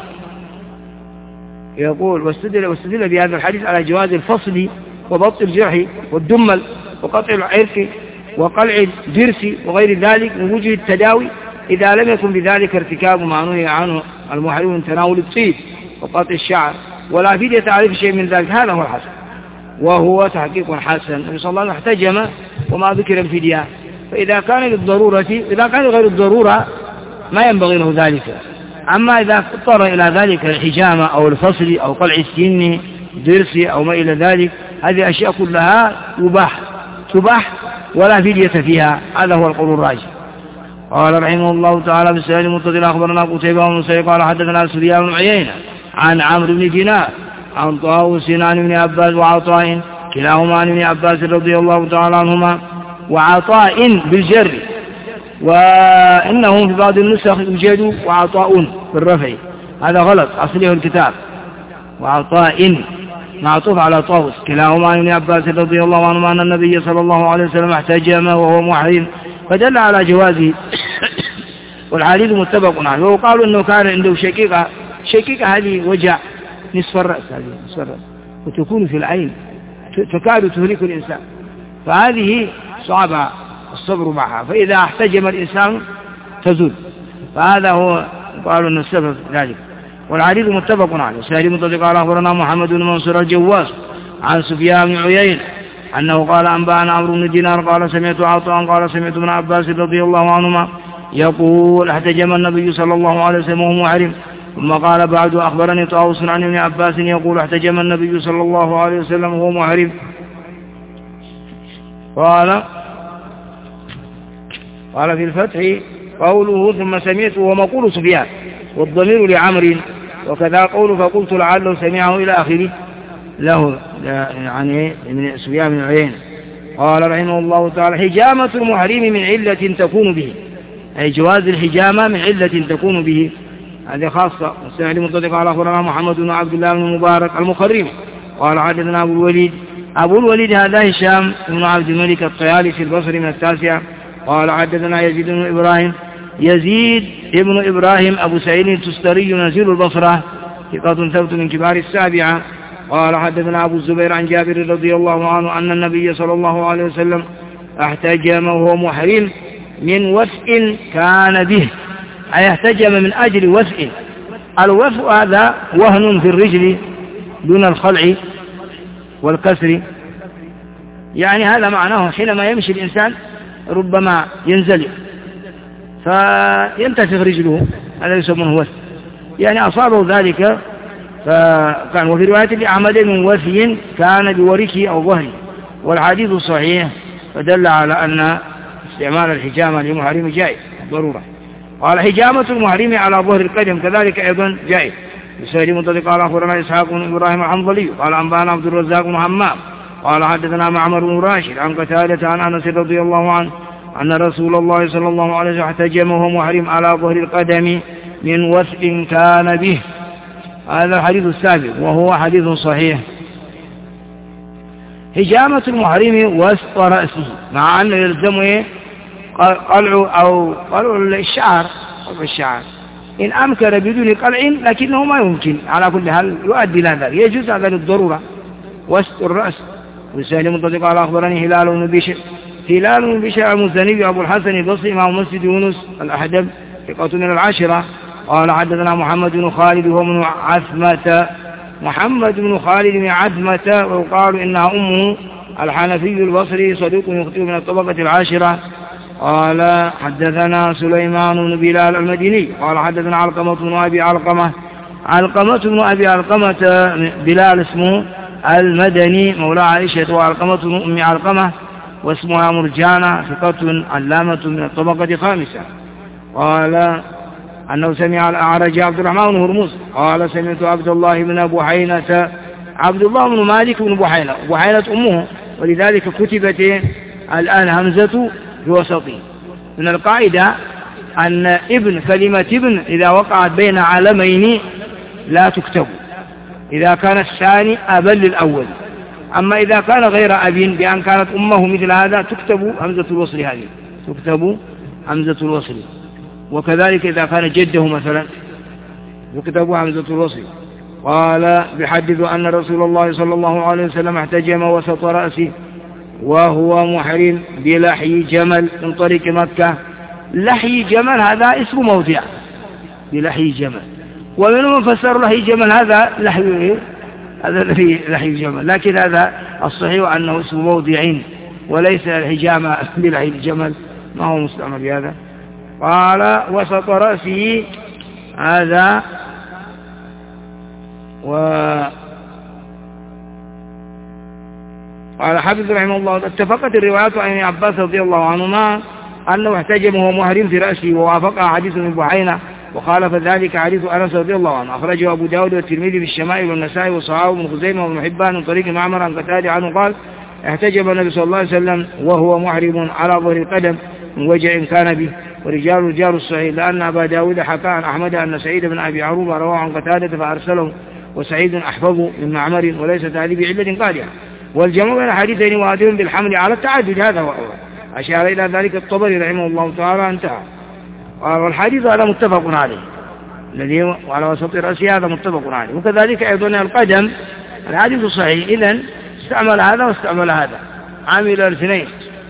[SPEAKER 1] يقول واستدل, واستدل بهذا الحديث على جواز الفصل وضبط الجرح والدمل وقطع العرق وقلع الضرس وغير ذلك من وجه التداوي إذا لم يكن بذلك ارتكاب ما نهي عنه المحرم من تناول الطيب وقطع الشعر، ولا فيدية تعرف شيء من ذلك. هذا هو الحسن، وهو تحقيق حسن. النبي صلى الله عليه وسلم احتجم وما ذكر الفدية، فإذا كان للضرورة إذا كان غير الضرورة ما ينبغي له ذلك. أما إذا اضطر إلى ذلك الحجامة أو الفصل أو قلع السن ضرس أو ما إلى ذلك، هذه أشياء كلها يباح تباح ولا فدية فيها. هذا هو القول الراجح. قال رحمه الله تعالى بالسؤال المتصل أخبرنا قتيبة بن سعيد قال حدثنا سفيان بن عيينة عن عمرو بن دينار عن طاووس عن ابن عباس وعطاء كلاهما عن ابن عباس رضي الله تعالى عنهما، وعطاء بالجر، وإنهم في بعض النسخ يوجد وعطاء بالرفع، هذا غلط أصله الكتاب، وعطاء معطوف على طاووس كلاهما عن ابن عباس رضي الله عنهما أن النبي صلى الله عليه وسلم احتجم وهو محرم، فدل على جوازه. والحديث متفق عليه. وقالوا انه كان عنده شقيقة، شقيقة هذه وجع نصف الرأس، هذه نصف الرأس وتكون في العين تكاد تهلك الإنسان، فهذه صعب الصبر معها، فإذا احتجم الإنسان تزول، فهذا هو قالوا أن السبب ذلك. والحديث متفق عليه. سهل متصل قال أخبرنا محمد بن منصور الجواز عن سفيان بن عيينة أنه قال أنبأنا عمرو بن دينار قال سمعت عطاء قال سمعت ابن عباس رضي الله عنهما يقول احتجم النبي صلى الله عليه وسلم وهو محرم، ثم قال بعد أخبرني طاووس عن ابن عباس يقول احتجم النبي صلى الله عليه وسلم وهو محرم. قال قال في الفتح قوله ثم سمعت ومقول سفيان والضمير لعمر، وكذا قوله فقلت لعله سمعه إلى آخره له يعني من سفيان بن عيينة. قال رحمه الله تعالى حجامة المحرم من علة تكون به، أي جواز الحجامة من علة تكون به، هذه خاصة. والسعيد مطلق على أخبرنا محمد بن عبد الله بن المبارك المخرمي قال حدثنا أبو الوليد أبو الوليد هذا هشام بن عبد الملك الطيالسي البصري من التاسعة قال حدثنا يزيد بن إبراهيم يزيد ابن إبراهيم أبو سعيد التستري نزيل البصرة ثقة ثبت من كبار السابعة قال حدثنا أبو الزبير عن جابر رضي الله عنه أن النبي صلى الله عليه وسلم احتجم وهو محرم من وثء كان به، أي احتجم من أجل وثء. الوثء هذا وهن في الرجل دون الخلع والكسر، يعني هذا معناه حينما يمشي الإنسان ربما ينزلق فينتفخ رجله، هذا يسمونه وثء، يعني أصابه ذلك فكان. وفي رواية لأحمد من وثي كان بوركه أو ظهري، والحديث صحيح فدل على أن استعمال الحجامة لمحرم جائز ضرورة. قال حجامة المحرم على ظهر القدم كذلك أيضا جائز. بسيد منطلق قال أخبرنا إسحاق بن إبراهيم الحنظلي قال أنبانا عبد الرزاق بن همام قال حدثنا معمر بن راشد عن قتادة عن أنس رضي الله عنه أن رسول الله صلى الله عليه وسلم احتجم وهو محرم على ظهر القدم من وثء كان به. هذا الحديث السابق وهو حديث صحيح. حجامة المحرم وسط رأسه، مع أنه يلزمه قلع أو قلع الشعر الشعر إن أمكن بدون قلع، لكنه ما يمكن على كل حال يؤدي إلى ذلك، يجوز هذا للضرورة وسط الرأس. ولسان منطلق قال أخبرني هلال بن بشر هلال بن بشر المزني أبو الحسن البصري إمام مسجد يونس الأحدب ثقة من العشرة قال حدثنا محمد بن خالد وهو من عثمة محمد بن خالد بن عثمة ويقال إنها أمه الحنفي البصري صدوق يخطئ من الطبقة العاشرة. قال حدثنا سليمان بن بلال المديني قال حدثنا علقمة بن أبي علقمة علقمة بن أبي علقمة بلال اسمه المدني مولى عائشة، وعلقمة بن أم علقمة واسمها مرجانة ثقة علامة من الطبقة الخامسة. قال أنه سمع الأعرج عبد الرحمن بن هرمز قال سمعت عبد الله بن بحينة عبد الله بن مالك بن بحينة بحينة أمه، ولذلك كتبت الآن همزة بوسطه. من القاعدة أن ابن كلمة ابن إذا وقعت بين علمين لا تكتب، إذا كان الثاني أبا للأول. أما إذا كان غير أب بأن كانت أمه مثل هذا تكتب همزة الوصل، هذه تكتب همزة الوصل. وكذلك إذا كان جده مثلا يكتب همزة الوصل. قال بحدث أن رسول الله صلى الله عليه وسلم احتجم وسط رأسه وهو محرم بلحي جمل من طريق مكة. لحي جمل هذا اسم موضع بلحي جمل، ومنهم فسر لحي جمل هذا لحي هذا لحي جمل، لكن هذا الصحيح أنه اسم موضع وليس الحجامة بلحي الجمل، ما هو مستعمل بهذا. قال وسط رأسه هذا و قال حافظ رحمه الله اتفقت الروايات عن عباس رضي الله عنهما أنه احتجم وهو محرم في رأسه، ووافقها حديث من بحينة، وخالف ذلك حديث أنس رضي الله عنه أخرجه أبو داود والترمذي في الشمائل والنسائي وصححه ابن خزيمة وابن حبان من طريق معمر عن قتادة عنه قال احتجم النبي صلى الله عليه وسلم وهو محرم على ظهر القدم من وجع كان به. ورجال رجال الصحيح، لأن أبا داود حكى عن أحمد أن سعيد بن أبي عروبة رواه عن قتادة فأرسله، وسعيد أحفظ من معمر، وليست هذه بعلة قادحة. والجمع بين الحديثين وادهم بالحمل على التعدد، هذا هو أشار إلى ذلك الطبري رحمه الله تعالى انتهى. والحديث هذا متفق عليه الذي على وسط رأسه، هذا متفق عليه. وكذلك أيضا القدم الحديث صحيح، إذن استعمل هذا واستعمل هذا، عامل الاثنين.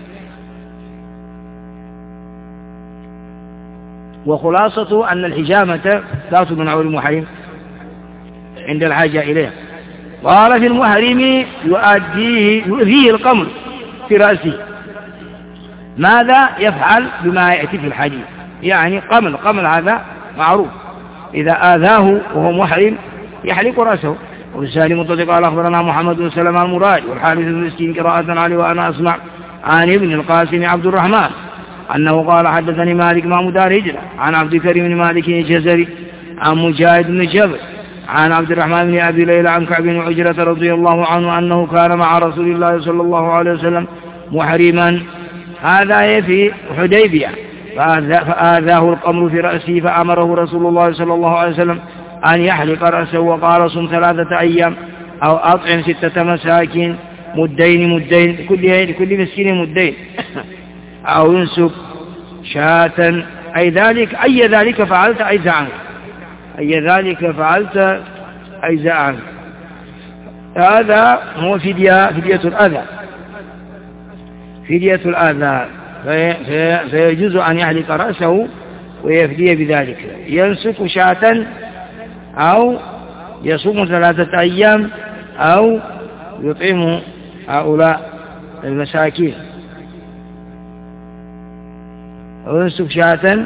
[SPEAKER 1] وخلاصة أن الحجامة لا تمنع المحرم عند الحاجة إليها. قال في المحرم يؤديه يؤذيه القمل في رأسه. ماذا يفعل بما يأتي في الحديث؟ يعني قمل قمل هذا معروف، إذا آذاه وهو محرم يحلق رأسه. وبالسالي مطلق قال أخبرنا محمد بن سلمة المراد والحارث بن مسكين قراءة عليه وأنا أسمع عن ابن القاسم عبد الرحمن أنه قال حدثني مالك مع دار هجرة عن عبد الكريم بن مالك الجزري عن مجاهد بن جبل عن عبد الرحمن بن أبي ليلى عن كعب بن عجرة رضي الله عنه أنه كان مع رسول الله صلى الله عليه وسلم محرما، هذا في حديبية، فآذاه القمر في رأسه فأمره رسول الله صلى الله عليه وسلم أن يحلق رأسه، وقال صم ثلاثة أيام أو أطعم ستة مساكين مدين مدين لكل, لكل مسكين مدين أو ينسك شاة أي ذلك أي ذلك فعلت أجزاء عنك أي ذلك فعلت أجزاء عنك. هذا هو فدية فدية الأذى فدية الأذى في فيجوز أن يحلق رأسه ويفدي بذلك ينسك شاة أو يصوم ثلاثة أيام أو يطعم هؤلاء المساكين أو ينسك شاة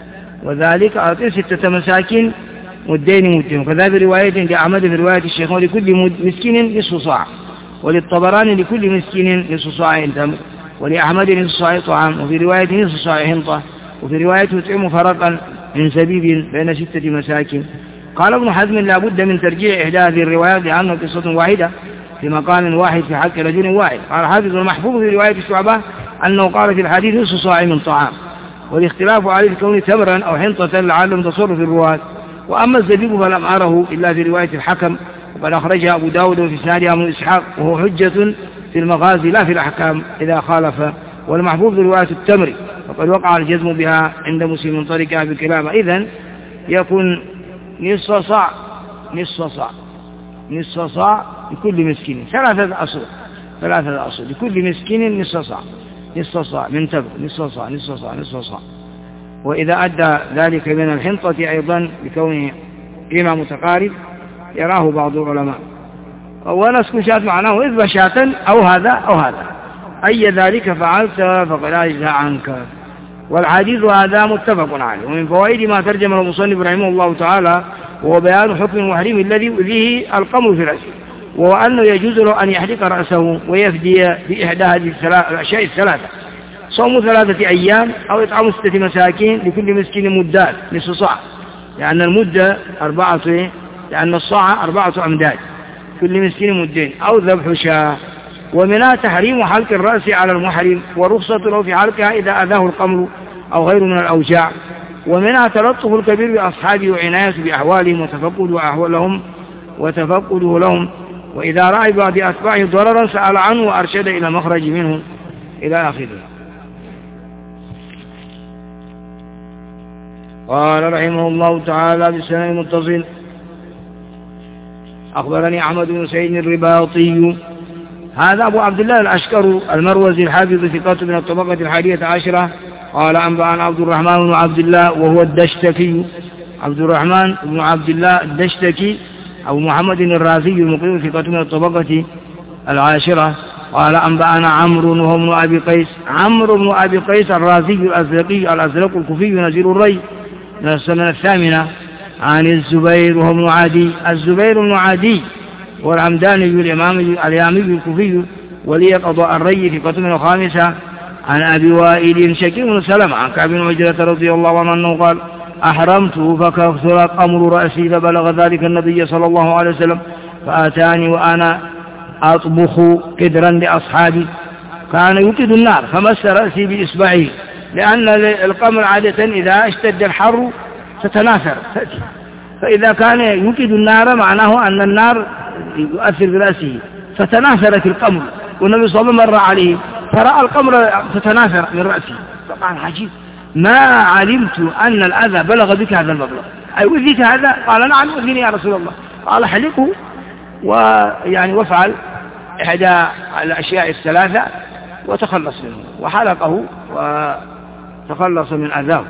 [SPEAKER 1] وذلك أعطي ستة مساكين مدين مدين. وكذا برواية لأحمد في رواية الشيخ ولكل مسكين نصف صاع وللطبراني لكل مسكين نصف صاع تمر ولأحمد نصف صاع طعام وفي رواية نصف صاع حنطة وفي رواية يطعم فرقا من زبيب بين ستة مساكين. قال ابن حزم لا بد من ترجيع إحدى هذه الروايات لأنه قصة واحدة في مقام واحد في حق رجل واحد. قال حافظ المحفوظ في رواية الشعبة أنه قال في الحديث نصف صاع من طعام والاختلاف عليه الكون تمرا أو حنطة لعلهم تصرف الرواة. وأما الزبيب فلم أره إلا في رواية الحكم وقد أخرجها أبو داود وفي سنادها من إسحاق وهو حجة في المغازي لا في الأحكام إذا خالف. والمحفوظ في رواية التمر وقد وقع الجزم بها عند مسلم من طريقها بالكلامة. إذن يكون نصف صاع نصف صاع نصف صاع لكل مسكين ثلاثة أصول ثلاثة أصول لكل مسكين نصف صاع نصف صاع من تمر نصف صاع نصف صاع نصف صاع. وإذا أدى ذلك من الحنطة أيضا بكونه قيمة متقارب يراه بعض العلماء. ونسك شاة معناه إذ شاة أو هذا أو هذا أي ذلك فعلت فقد أجزاء عنك. والحديث هذا متفق عليه. ومن فوائد ما ترجم المصنف رحمه الله تعالى وهو بيان حكم المحرم الذي يؤذيه القمر في رأسه وهو أنه يجوز له أن يحلق رأسه ويفدي بإحدى هذه الأشياء الثلاثة صوم ثلاثة أيام أو إطعام ستة مساكين لكل مسكين مدات نصف صاع لأن المدة أربعة لأن الصاع أربعة أمداد كل مسكين مدين أو ذبح شاة. ومنها تحريم حلق الرأس على المحرم ورخصة له في حلقها إذا أذاه القمر أو غير من الأوجاع. ومنها تلطف الكبير بأصحابه وعناية بأحوالهم وتفقده أحوالهم وتفقده لهم وإذا رأى بعض أتباعه ضررا سأل عنه وأرشد إلى مخرج منه إلى آخره. قال رحمه الله تعالى بالسنة المتصل أخبرني أحمد بن سعيد الرباطي هذا أبو عبد الله الأشكر المروزي الحافظ ثقة من الطبقة الحادية عشرة. قال أنبأنا عبد الرحمن بن عبد الله وهو الدشتكي عبد الرحمن بن عبد الله الدشتكي أبو محمد الرازي المقيم ثقة من الطبقة العاشرة. قال أنبأنا عمرو وهو ابن أبي قيس عمرو بن أبي قيس الرازي الأزرقي الأزرق الكوفي نزيل الري من السنة الثامنة عن الزبير وهو ابن عدي الزبير بن عدي والعمداني الإمام اليامي الكوفي ولي قضاء الري في قتل الخامسة عن أبي وائل شكير بن سلمة عن كعب بن عجرة رضي الله عنه أنه قال أحرمت فكثر قمر رأسي فبلغ ذلك النبي صلى الله عليه وسلم فأتاني وأنا أطبخ قدرا لأصحابي كان يوقد النار فمس رأسي بإصبعه لأن القمر عادة إذا اشتد الحر تتناثر فإذا كان يوقد النار معناه أن النار يؤثر برأسه فتناثرت القمر والنبي صلى الله عليه وسلم مر عليه فرأى القمر تتناثر من رأسه فقال عجيب ما علمت أن الأذى بلغ بك هذا المبلغ أيؤذيك هذا؟ قال نعم أذيني يا رسول الله. قال حلقه ويعني وافعل إحدى الأشياء الثلاثة وتخلص منه وحلقه وتخلص من أذاه.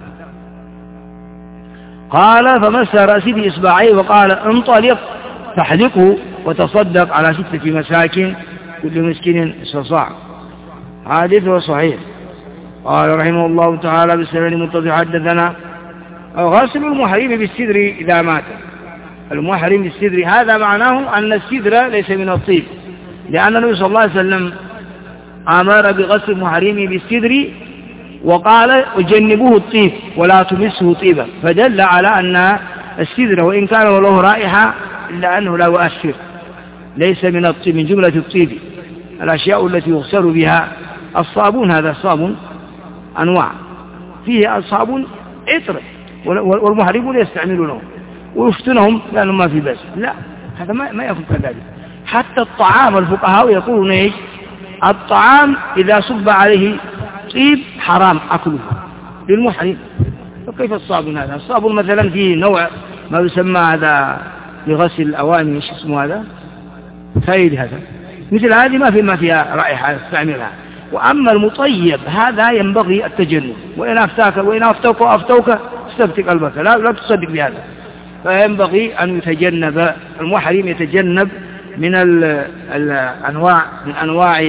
[SPEAKER 1] قال فمس رأسي بإصبعيه وقال انطلق فاحلقه وتصدق على ستة مساكين كل مسكين صاع. حديث صحيح. قال رحمه الله تعالى بالسنن المتصل حدثنا غسل المحرم بالسدر إذا مات. المحرم بالسدر هذا معناه أن السدر ليس من الطيب لأن النبي صلى الله عليه وسلم أمر بغسل المحرم بالسدر وقال وجنبوه الطيب ولا تمسه طيبا فدل على أن السدر وإن كان له رائحة إلا أنه لا يؤثر ليس من الطيب من جملة الطيب الأشياء التي يغسل بها. الصابون هذا الصابون أنواع فيه الصابون عطر والمحرمون يستعملونه ويفتنهم لأنه ما في بس لا هذا ما ما يكون كذلك. حتى الطعام الفقهاء يقولون ايش؟ الطعام إذا صب عليه طيب حرام أكله للمحرم. فكيف الصابون هذا؟ الصابون مثلا فيه نوع ما يسمى هذا لغسل الأواني، ايش اسمه هذا؟ فايد هذا، مثل هذه ما في ما فيها رائحة استعملها. وأما المطيب هذا ينبغي التجنب، وإن أفتاك وإن أفتوك وأفتوك استفتي قلبك، لا لا تصدق بهذا. فينبغي أن يتجنب المحرم، يتجنب من الأنواع من أنواع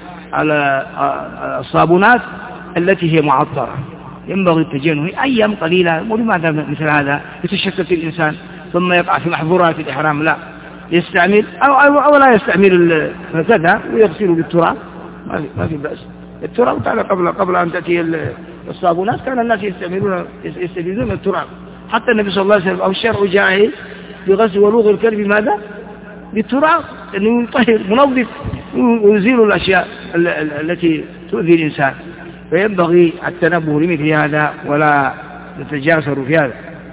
[SPEAKER 1] الصابونات التي هي معطرة، ينبغي التجنب أيام قليلة. ولماذا مثل هذا يتشكك الإنسان ثم يقع في محظورات الإحرام؟ لا، يستعمل أو, أو, أو لا يستعمل كذا ويغسله بالتراب، ما في, ما في بأس. التراب كان قبل قبل أن تأتي الصابونات كان الناس يستعملون يستفيدون من التراب. حتى النبي صلى الله عليه وسلم أو الشرع جاء بغسل ولوغ الكلب ماذا؟ بالتراب، أنه يطهر منظف ويزيل الأشياء التي تؤذي الإنسان. فينبغي التنبه لمثل هذا ولا يتجاسر في هذا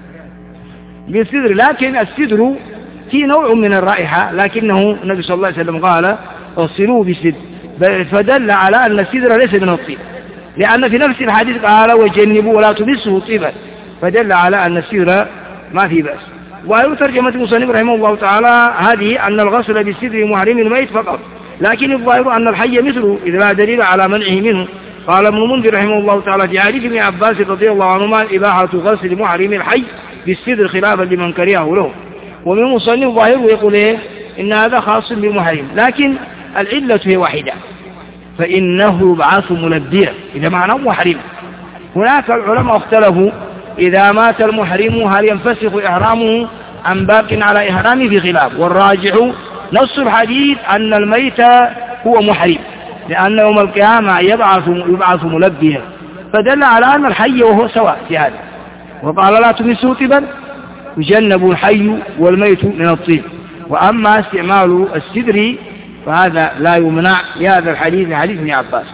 [SPEAKER 1] بالسدر. لكن السدر في نوع من الرائحة، لكنه النبي صلى الله عليه وسلم قال اغسلوه بالسدر، فدل على أن السدر ليس من الطيب، لأن في نفس الحديث قال وجنبوا ولا تمسه طيبا، فدل على أن السدر ما في بأس. وترجمة المصنف رحمه الله تعالى هذه أن الغسل بالسدر محرم الميت فقط، لكن الظاهر أن الحي مثله إذ لا دليل على منعه منه. قال ابن المنذر رحمه الله تعالى في حديث ابن عباس رضي الله عنهما إباحة غسل محرم الحي بالسدر خلافا لمن كرهه له. ومن المصنف ظاهره يقول إيه؟ إن هذا خاص بالمحرم، لكن العلة هي واحدة، فإنه يبعث ملبيا إذا معناه محرم. هناك العلماء اختلفوا إذا مات المحرم هل ينفسخ إحرامه أم باق على إحرامه؟ في خلاف، والراجح نص الحديث أن الميت هو محرم، لأن يوم القيامة يبعث يبعث ملبيا، فدل على أن الحي وهو سواء في هذا. وقال لا تمسوا طيبا، يجنب الحي والميت من الطيب. وأما استعمال السدر فهذا لا يمنع لهذا الحديث حديث ابن عباس.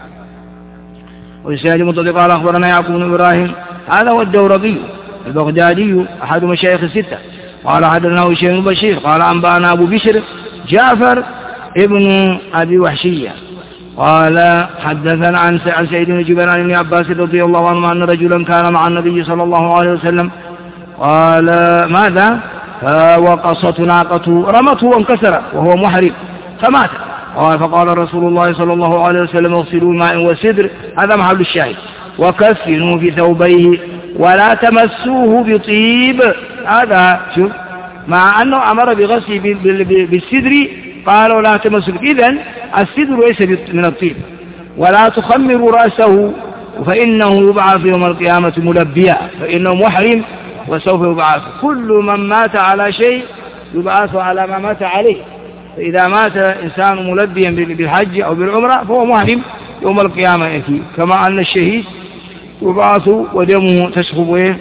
[SPEAKER 1] وإسناد متصل قال أخبرنا يعقوب بن إبراهيم هذا هو الدورقي البغدادي أحد مشايخ الستة قال حدثنا هشام بن بشير قال أنبأنا أبو بشر جعفر ابن أبي وحشية قال حدثنا عن سعيد بن جبير عن ابن عباس رضي الله عنه أن رجلا كان مع النبي صلى الله عليه وسلم قال ماذا؟ فوقصت ناقته رمته وانكسر وهو محرم فمات. قال فقال رسول الله صلى الله عليه وسلم اغسلوا الماء والسدر، هذا محل الشاهد، وكفنوا في ثوبيه ولا تمسوه بطيب. هذا شوف، مع أنه أمر بغسل بالسدر قالوا لا تمسوا. إذن السدر ليس من الطيب. ولا تخمروا رأسه فإنه يبعث يوم القيامة ملبيا، فإنه محرم وسوف يبعث. كل من مات على شيء يبعث على ما مات عليه. فإذا مات إنسان ملبيا بالحج أو بالعمرة فهو محرم يوم القيامة يأتي، كما أن الشهيد يبعث ودمه تسخب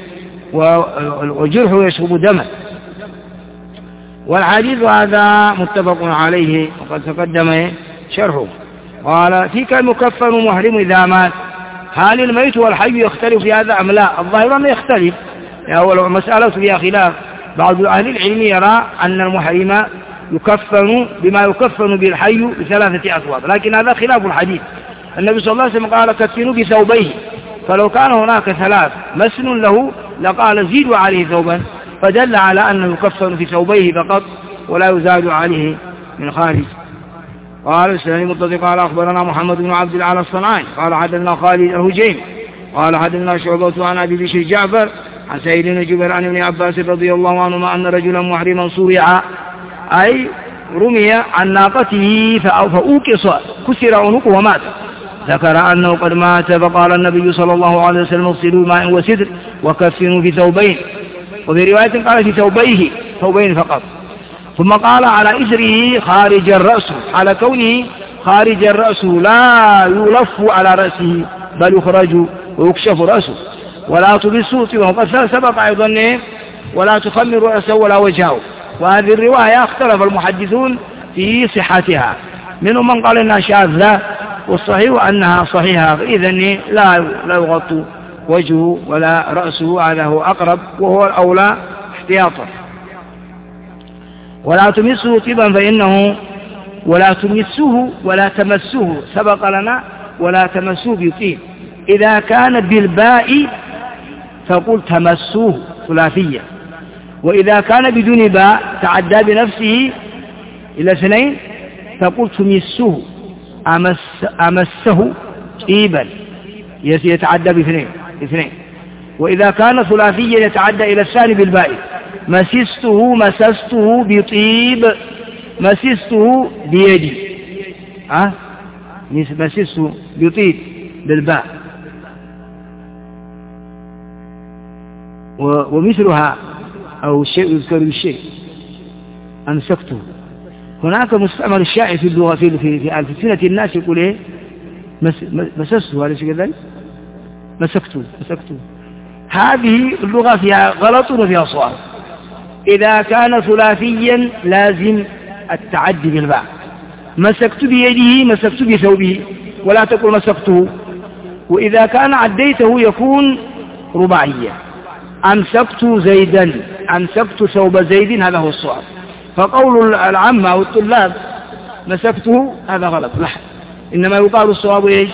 [SPEAKER 1] وجرحه يسخب دما. والحديث هذا متفق عليه وقد تقدم شرحه. قال فيك المكفن محرم إذا مات، هل الميت والحي يختلف في هذا أم لا؟ الظاهر أنه يختلف، أول مسألة فيها خلاف. بعض أهل العلم يرى أن المحرم يكفن بما يكفن بالحي بثلاثة أثواب، لكن هذا خلاف الحديث. النبي صلى الله عليه وسلم قال كفنوا بثوبيه، فلو كان هناك ثلاث مسن له لقال زيدوا عليه ثوبا، فدل على أنه يكفن في ثوبيه فقط ولا يزاد عليه من خارج. قال السنة متصل قال أخبرنا محمد بن عبد العالى الصنعاني قال حدثنا خالد الهجيم قال حدثنا شعبة عن أبي بشر جعفر عن سعيد بن جبير عن ابن عباس رضي الله عنهما أن رجلا محرما صرع، أي رمي عن ناقته فأوقص كسر عنقه ومات. ذكر أنه قد مات، فقال النبي صلى الله عليه وسلم اغسلوا ماء وسدر وكفنوا في ثوبين، وفي رواية قال في ثوبيه ثوبين فقط. ثم قال على إزره خارج الرأس، على كونه خارج الرأس لا يلف على رأسه بل يخرج ويكشف رأسه. ولا تبسوا طيبا، وقد سبق أيضا ولا تخمر رأسه ولا وجهه. وهذه الرواية اختلف المحدثون في صحتها، منهم من قال إنها شاذة والصحيح أنها صحيحة، فإذن لا لا يغطي وجهه ولا رأسه، هذا هو أقرب وهو الأولى احتياطا. ولا تمسه طيبا فإنه ولا تمسه ولا تمسه سبق لنا ولا تمسوه بطيب. إذا كان بالباء فقل تمسوه ثلاثية، وإذا كان بدون باء تعدى بنفسه إلى اثنين فقل تمسه أمس أمسه طيبا يتعدى باثنين اثنين. وإذا كان ثلاثيا يتعدى إلى الثاني بالباء، مسسته مسسته بطيب مسسته بيدي أه؟ مسسته بطيب بالباء. ومثلها أو الشيء يذكر بالشيء أمسكته. هناك مستعمل الشائع في اللغة في في في ألسنة الناس يقول إيه مس مسسته، أليس كذلك؟ مسكته مسكته. هذه اللغة فيها غلط وفيها صواب. إذا كان ثلاثيا لازم التعدي بالباء، مسكت بيده مسكت بثوبه ولا تقول مسكته. وإذا كان عديته يكون رباعيا، أمسكت زيدا أمسكت ثوب زيد، هذا هو الصواب. فقول العامة أو الطلاب مسكته هذا غلط، لا، إنما يقال الصواب إيش؟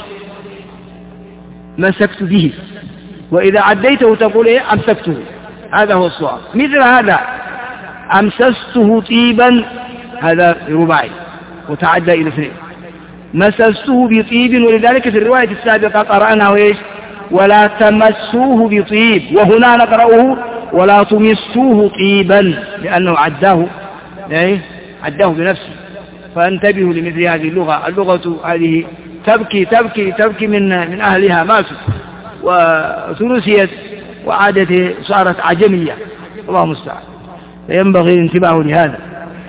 [SPEAKER 1] مسكت به. وإذا عديته تقول إيه؟ أمسكته، هذا هو الصواب. مثل هذا أمسسته طيبا هذا رباعي وتعدى إلى اثنين. مسسته بطيب، ولذلك في الرواية السابقة قرأناه إيش؟ ولا تمسوه بطيب، وهنا نقرأه ولا تمسوه طيبا لأنه عداه يعني عداه بنفسه. فانتبهوا لمثل هذه اللغة. اللغة هذه تبكي تبكي تبكي من من أهلها ماتوا وثلثيت وعادته صارت عجمية، الله المستعان. فينبغي الانتباه لهذا.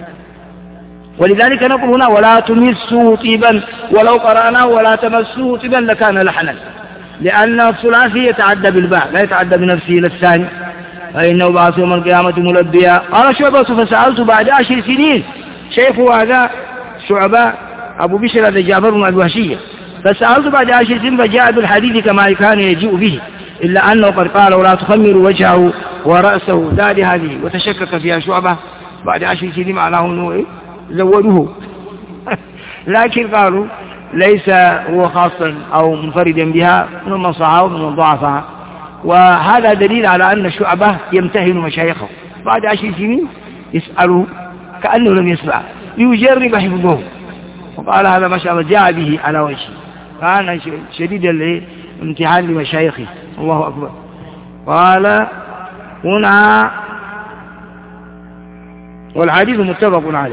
[SPEAKER 1] ولذلك نقول هنا ولا تمسوه طيبا، ولو قرأناه ولا تمسوه طيبا لكان لحنا، لأن الثلاثي يتعدى بالباء لا يتعدى بنفسه إلى الثاني. فإنه بعث يوم القيامة ملبيا. قال شعبة فسألت بعد عشر سنين، شيخه هذا شعبة أبو بشر هذا جعفر بن الوهشية، فسألت بعد عشر سنين فجاء بالحديث كما كان يجيء به، إلا أنه قد قال ولا تخمر وجهه ورأسه دار هذه، وتشكك فيها شعبة بعد عشر سنين معناه أنه زودوه لكن قالوا ليس هو خاصا أو منفردا بها، من صحاه ومن ضعفها. وهذا دليل على أن شعبة يمتهن مشايخه بعد عشر سنين يسأله كأنه لم يسمع يجرب حفظه، وقال هذا ما شاء الله جاء به على وجهه. كان شديد الامتحان لمشايخه، الله أكبر. قال هنا والحديث متفق عليه.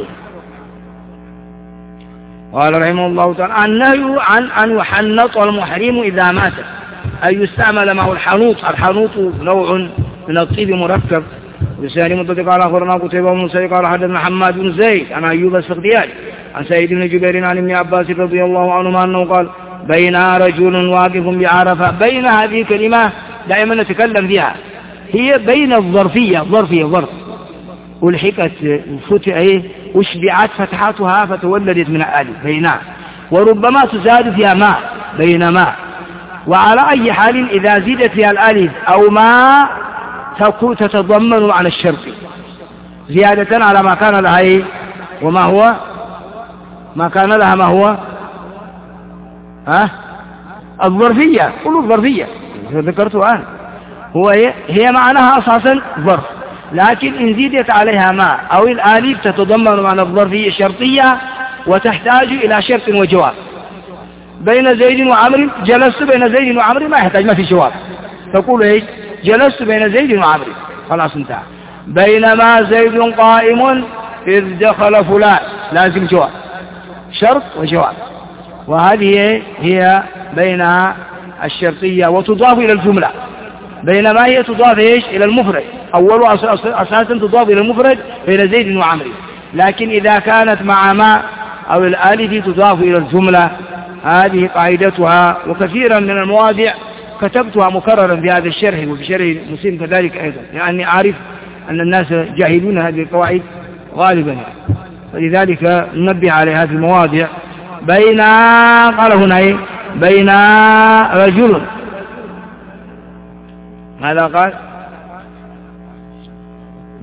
[SPEAKER 1] قال رحمه الله تعالى النهي عن أن يحنط المحرم إذا مات، أن يستعمل معه الحنوط. الحنوط نوع من الطيب مركب. لساني متفق على أخبرنا قتيبة بن سعيد قال حدثنا حماد بن زيد عن أيوب السختياني عن سعيد بن جبير عن ابن عباس رضي الله عنهما أنه قال بين رجل واقف بعرفة. بين هذه كلمة دائما نتكلم فيها، هي بين الظرفية ظرفية ظرف، والحكت فتح وشبعت فتحاتها فتولدت من الألف بينها، وربما تزاد فيها ماء بين ماء. وعلى أي حال إذا زيدت فيها الألف أو ماء تكون تتضمن على الشرط زيادة على ما كان لها إيه؟ وما هو ما كان لها ما هو ها الظرفية. قلوا الظرفية ذكرته الآن، هو هي معناها أساسا ظرف، لكن إن زيدت عليها ماء أو الآلف تتضمن معنى الظرفية الشرطية وتحتاج إلى شرط وجواب. بين زيد وعمر جلست بين زيد وعمر ما يحتاج، ما في جواب، تقول إيش جلست بين زيد وعمر خلاص انتهى. بينما زيد قائم إذ دخل فلان لازم جواب، شرط وجواب. وهذه هي بينها الشرطية وتضاف إلى الجملة. بينما هي تضاف إيش إلى المفرد، أول أساسا تضاف إلى المفرد بين زيد وعمر، لكن إذا كانت مع ما أو الآلف تضاف إلى الجملة. هذه قاعدتها، وكثيرا من المواضع كتبتها مكررا بهذا الشرح وفي شرح مسلم كذلك أيضا، يعني أعرف أن الناس جاهلون هذه القواعد غالبا، فلذلك ننبه على هذه المواضع. بين قال هنا إيه؟ بين رجل، ماذا قال؟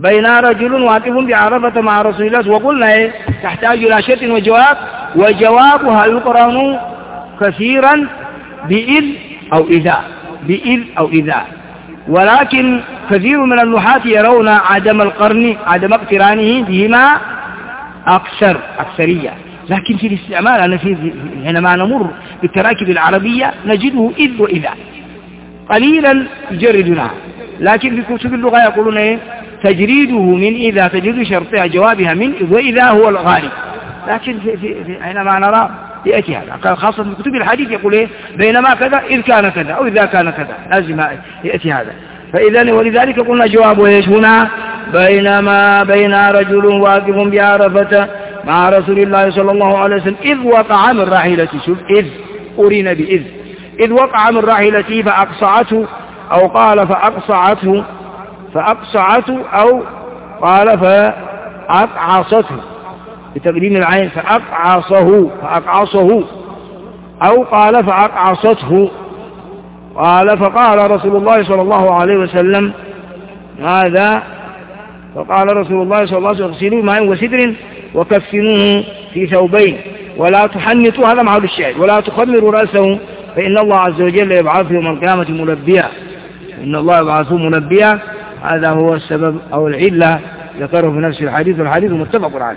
[SPEAKER 1] بين رجل واقف بعرفة مع رسول الله، وقلنا إيه تحتاج إلى شرط وجواب، وجوابها يقرن كثيرا بإذ أو إذا، بإذ أو إذا، ولكن كثير من النحاة يرون عدم القرن، عدم اقترانه بهما أكثر أكثرية، لكن في الاستعمال أنا في حينما نمر بالتراكب العربية نجده إذ وإذا قليلا يجردنا، لكن في كتب اللغة يقولون إيه تجريده من إذا، تجريد شرطها جوابها من إذ وإذا هو الغالب، لكن في في في حينما نرى يأتي هذا، خاصة في كتب الحديث يقول إيه بينما كذا إذ كان كذا أو إذا كان كذا، لازم يأتي هذا. فإذا ولذلك قلنا جوابه إيش هنا؟ بينما بين رجل واقف بعرفة مع رسول الله صلى الله عليه وسلم إذ وقع من راحلته، شوف إذ أرين بإذ، إذ وقع من راحلته فأقصعته، أو قال فأقصعته فأقصعته، أو قال فأقعصته بتقديم العين، فأقعصه فأقعصه، أو قال فأقعصته. قال فقال رسول الله صلى الله عليه وسلم هذا، فقال رسول الله صلى الله عليه وسلم اغسلوا ماء وسدر وكفنوه في ثوبين ولا تحنطوا، هذا محل الشاهد، ولا تخمروا رأسه فإن الله عز وجل يبعثه يوم القيامة ملبيا، إن الله يبعثه ملبيا، هذا هو السبب أو العلة ذكره في نفس الحديث، والحديث متفق عليه.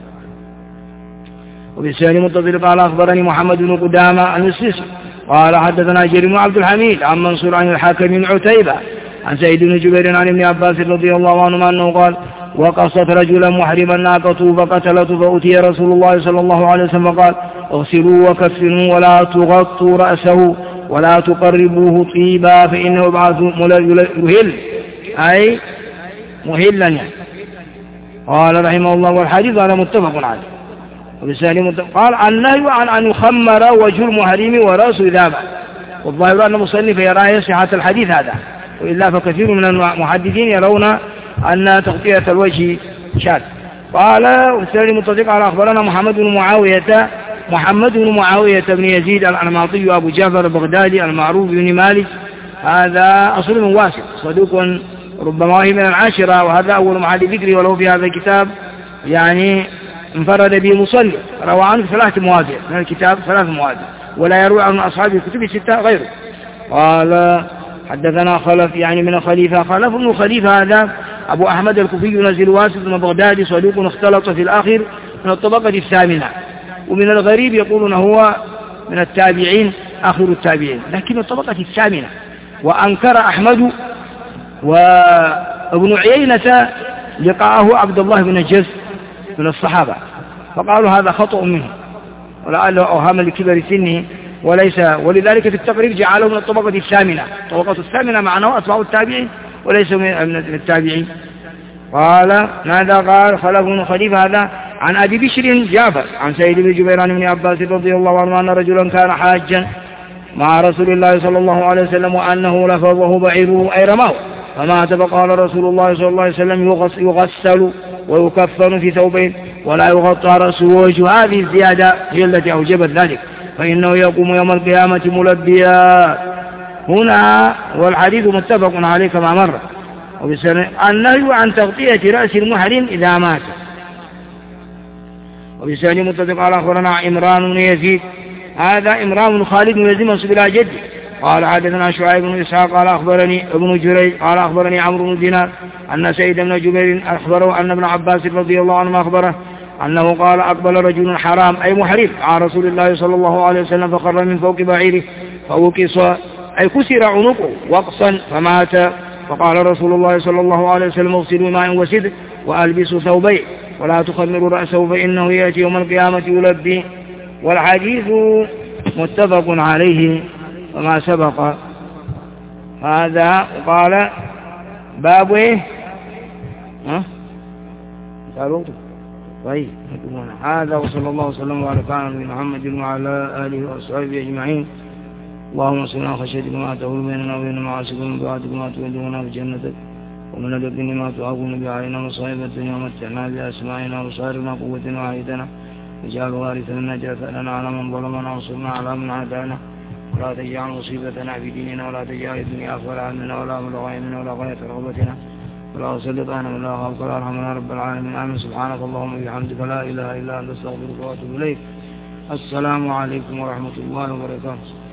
[SPEAKER 1] وبالسؤال متصل قال أخبرني محمد بن قدامة المسيسي قال حدثنا جرير بن عبد الحميد عن منصور عن الحاكم بن عتيبة عن سعيد بن جبير عن ابن عباس رضي الله عنهما أنه قال وقصت رجلا محرما ناقته فقتلته، فأتي رسول الله صلى الله عليه وسلم فقال اغسلوا وكفنوا ولا تغطوا رأسه ولا تقربوه طيبا فإنه يبعث مهل، أي مهلا يعني. قال رحمه الله والحديث هذا متفق عليه. وبالسالي قال النهي عن أن يخمر وجه المحرم ورأسه ذابا، والظاهر أن المصنف يرى صحة الحديث هذا، وإلا فكثير من المحدثين يرون أن تغطية الوجه شاذ. قال وبالسالي متصل قال أخبرنا محمد بن معاوية محمد بن معاوية بن يزيد الأنماطي أبو جعفر البغدادي المعروف بن مالك، هذا أصل من واسع صدوق ربما هي من العاشرة، وهذا أول محل ذكري، وله في هذا الكتاب يعني انفرد به مصنف، روى عنه ثلاث مواضع من الكتاب، ثلاث مواضع، ولا يروي عن أصحاب الكتب الستة غيره. قال حدثنا خلف يعني من الخليفة، خلف بن خليفة هذا أبو أحمد الكوفي نزل واسط من بغداد، صدوق اختلط في الآخر من الطبقة الثامنة، ومن الغريب يقولون هو من التابعين آخر التابعين، لكن الطبقة الثامنة. وأنكر أحمد وابن عيينة لقاءه عبد الله بن جز من الصحابة، فقالوا هذا خطأ منه ولعله أوهام لكبر سنه وليس، ولذلك في التقريب جعله من الطبقة الثامنة، الطبقة الثامنة معناه أتباع التابعين وليس من التابعين. قال ماذا قال خلف بن خليفة هذا عن أبي بشر جعفر عن سعيد بن جبير عن ابن عباس رضي الله عنه أن رجلا كان حاجا مع رسول الله صلى الله عليه وسلم وأنه لفظه بعيره أي رماه فمات، فقال رسول الله صلى الله عليه وسلم يغسل ويكفن في ثوبين ولا يغطى رأسه ووجهه، هذه الزيادة هي التي أوجبت ذلك، فإنه يقوم يوم القيامة ملبيا هنا، والحديث متفق عليه كما مر. النهي عن تغطية رأس المحرم إذا مات. وبسنة متفق على أخبرنا عمران بن يزيد، هذا عمران بن خالد بن يزيد منسوب إلى جده. قال حدثنا شعيب بن إسحاق قال أخبرني ابن جريج قال أخبرني عمرو بن دينار أن سعيد بن جبير أخبره أن ابن عباس رضي الله عنه أخبره أنه قال أقبل رجل حرام أي محرم على رسول الله صلى الله عليه وسلم فخر من فوق بعيره فوقص أي كسر عنقه وقصا فمات، فقال رسول الله صلى الله عليه وسلم اغسلوا ماء وسدر وألبسوا ثوبين ولا تخمروا رأسه فإنه يأتي يوم القيامة يلبي. والحديث متفق عليه وما سبق. هذا قال باب ايه ها قالوا طيب هذا وصلى الله وسلم وعلى نبينا محمد وعلى اله واصحابه اجمعين. اللهم صل على خشيتك ما تهون بيننا وبين معاصيك ومن طاعتك ما تودعنا بجنتك ومن اليقين ما تعاون به علينا مصائب الدنيا ومتعنا باسماعنا وبصارنا وقوتنا وعيدنا واجعل وارثا منا جاثنا على من ظلمنا وانصرنا على من عادانا ولا تجعل مصيبتنا في ديننا ولا تجعل الدنيا أكبر همنا ولا مبلغ علمنا ولا غاية رغبتنا ولا أسلط أنا ولا أخاف ولا أرحم يا رب العالمين. آمين. سبحانك اللهم وبحمدك لا إله إلا أنت أستغفرك وأتوب إليك. السلام عليكم ورحمة الله وبركاته.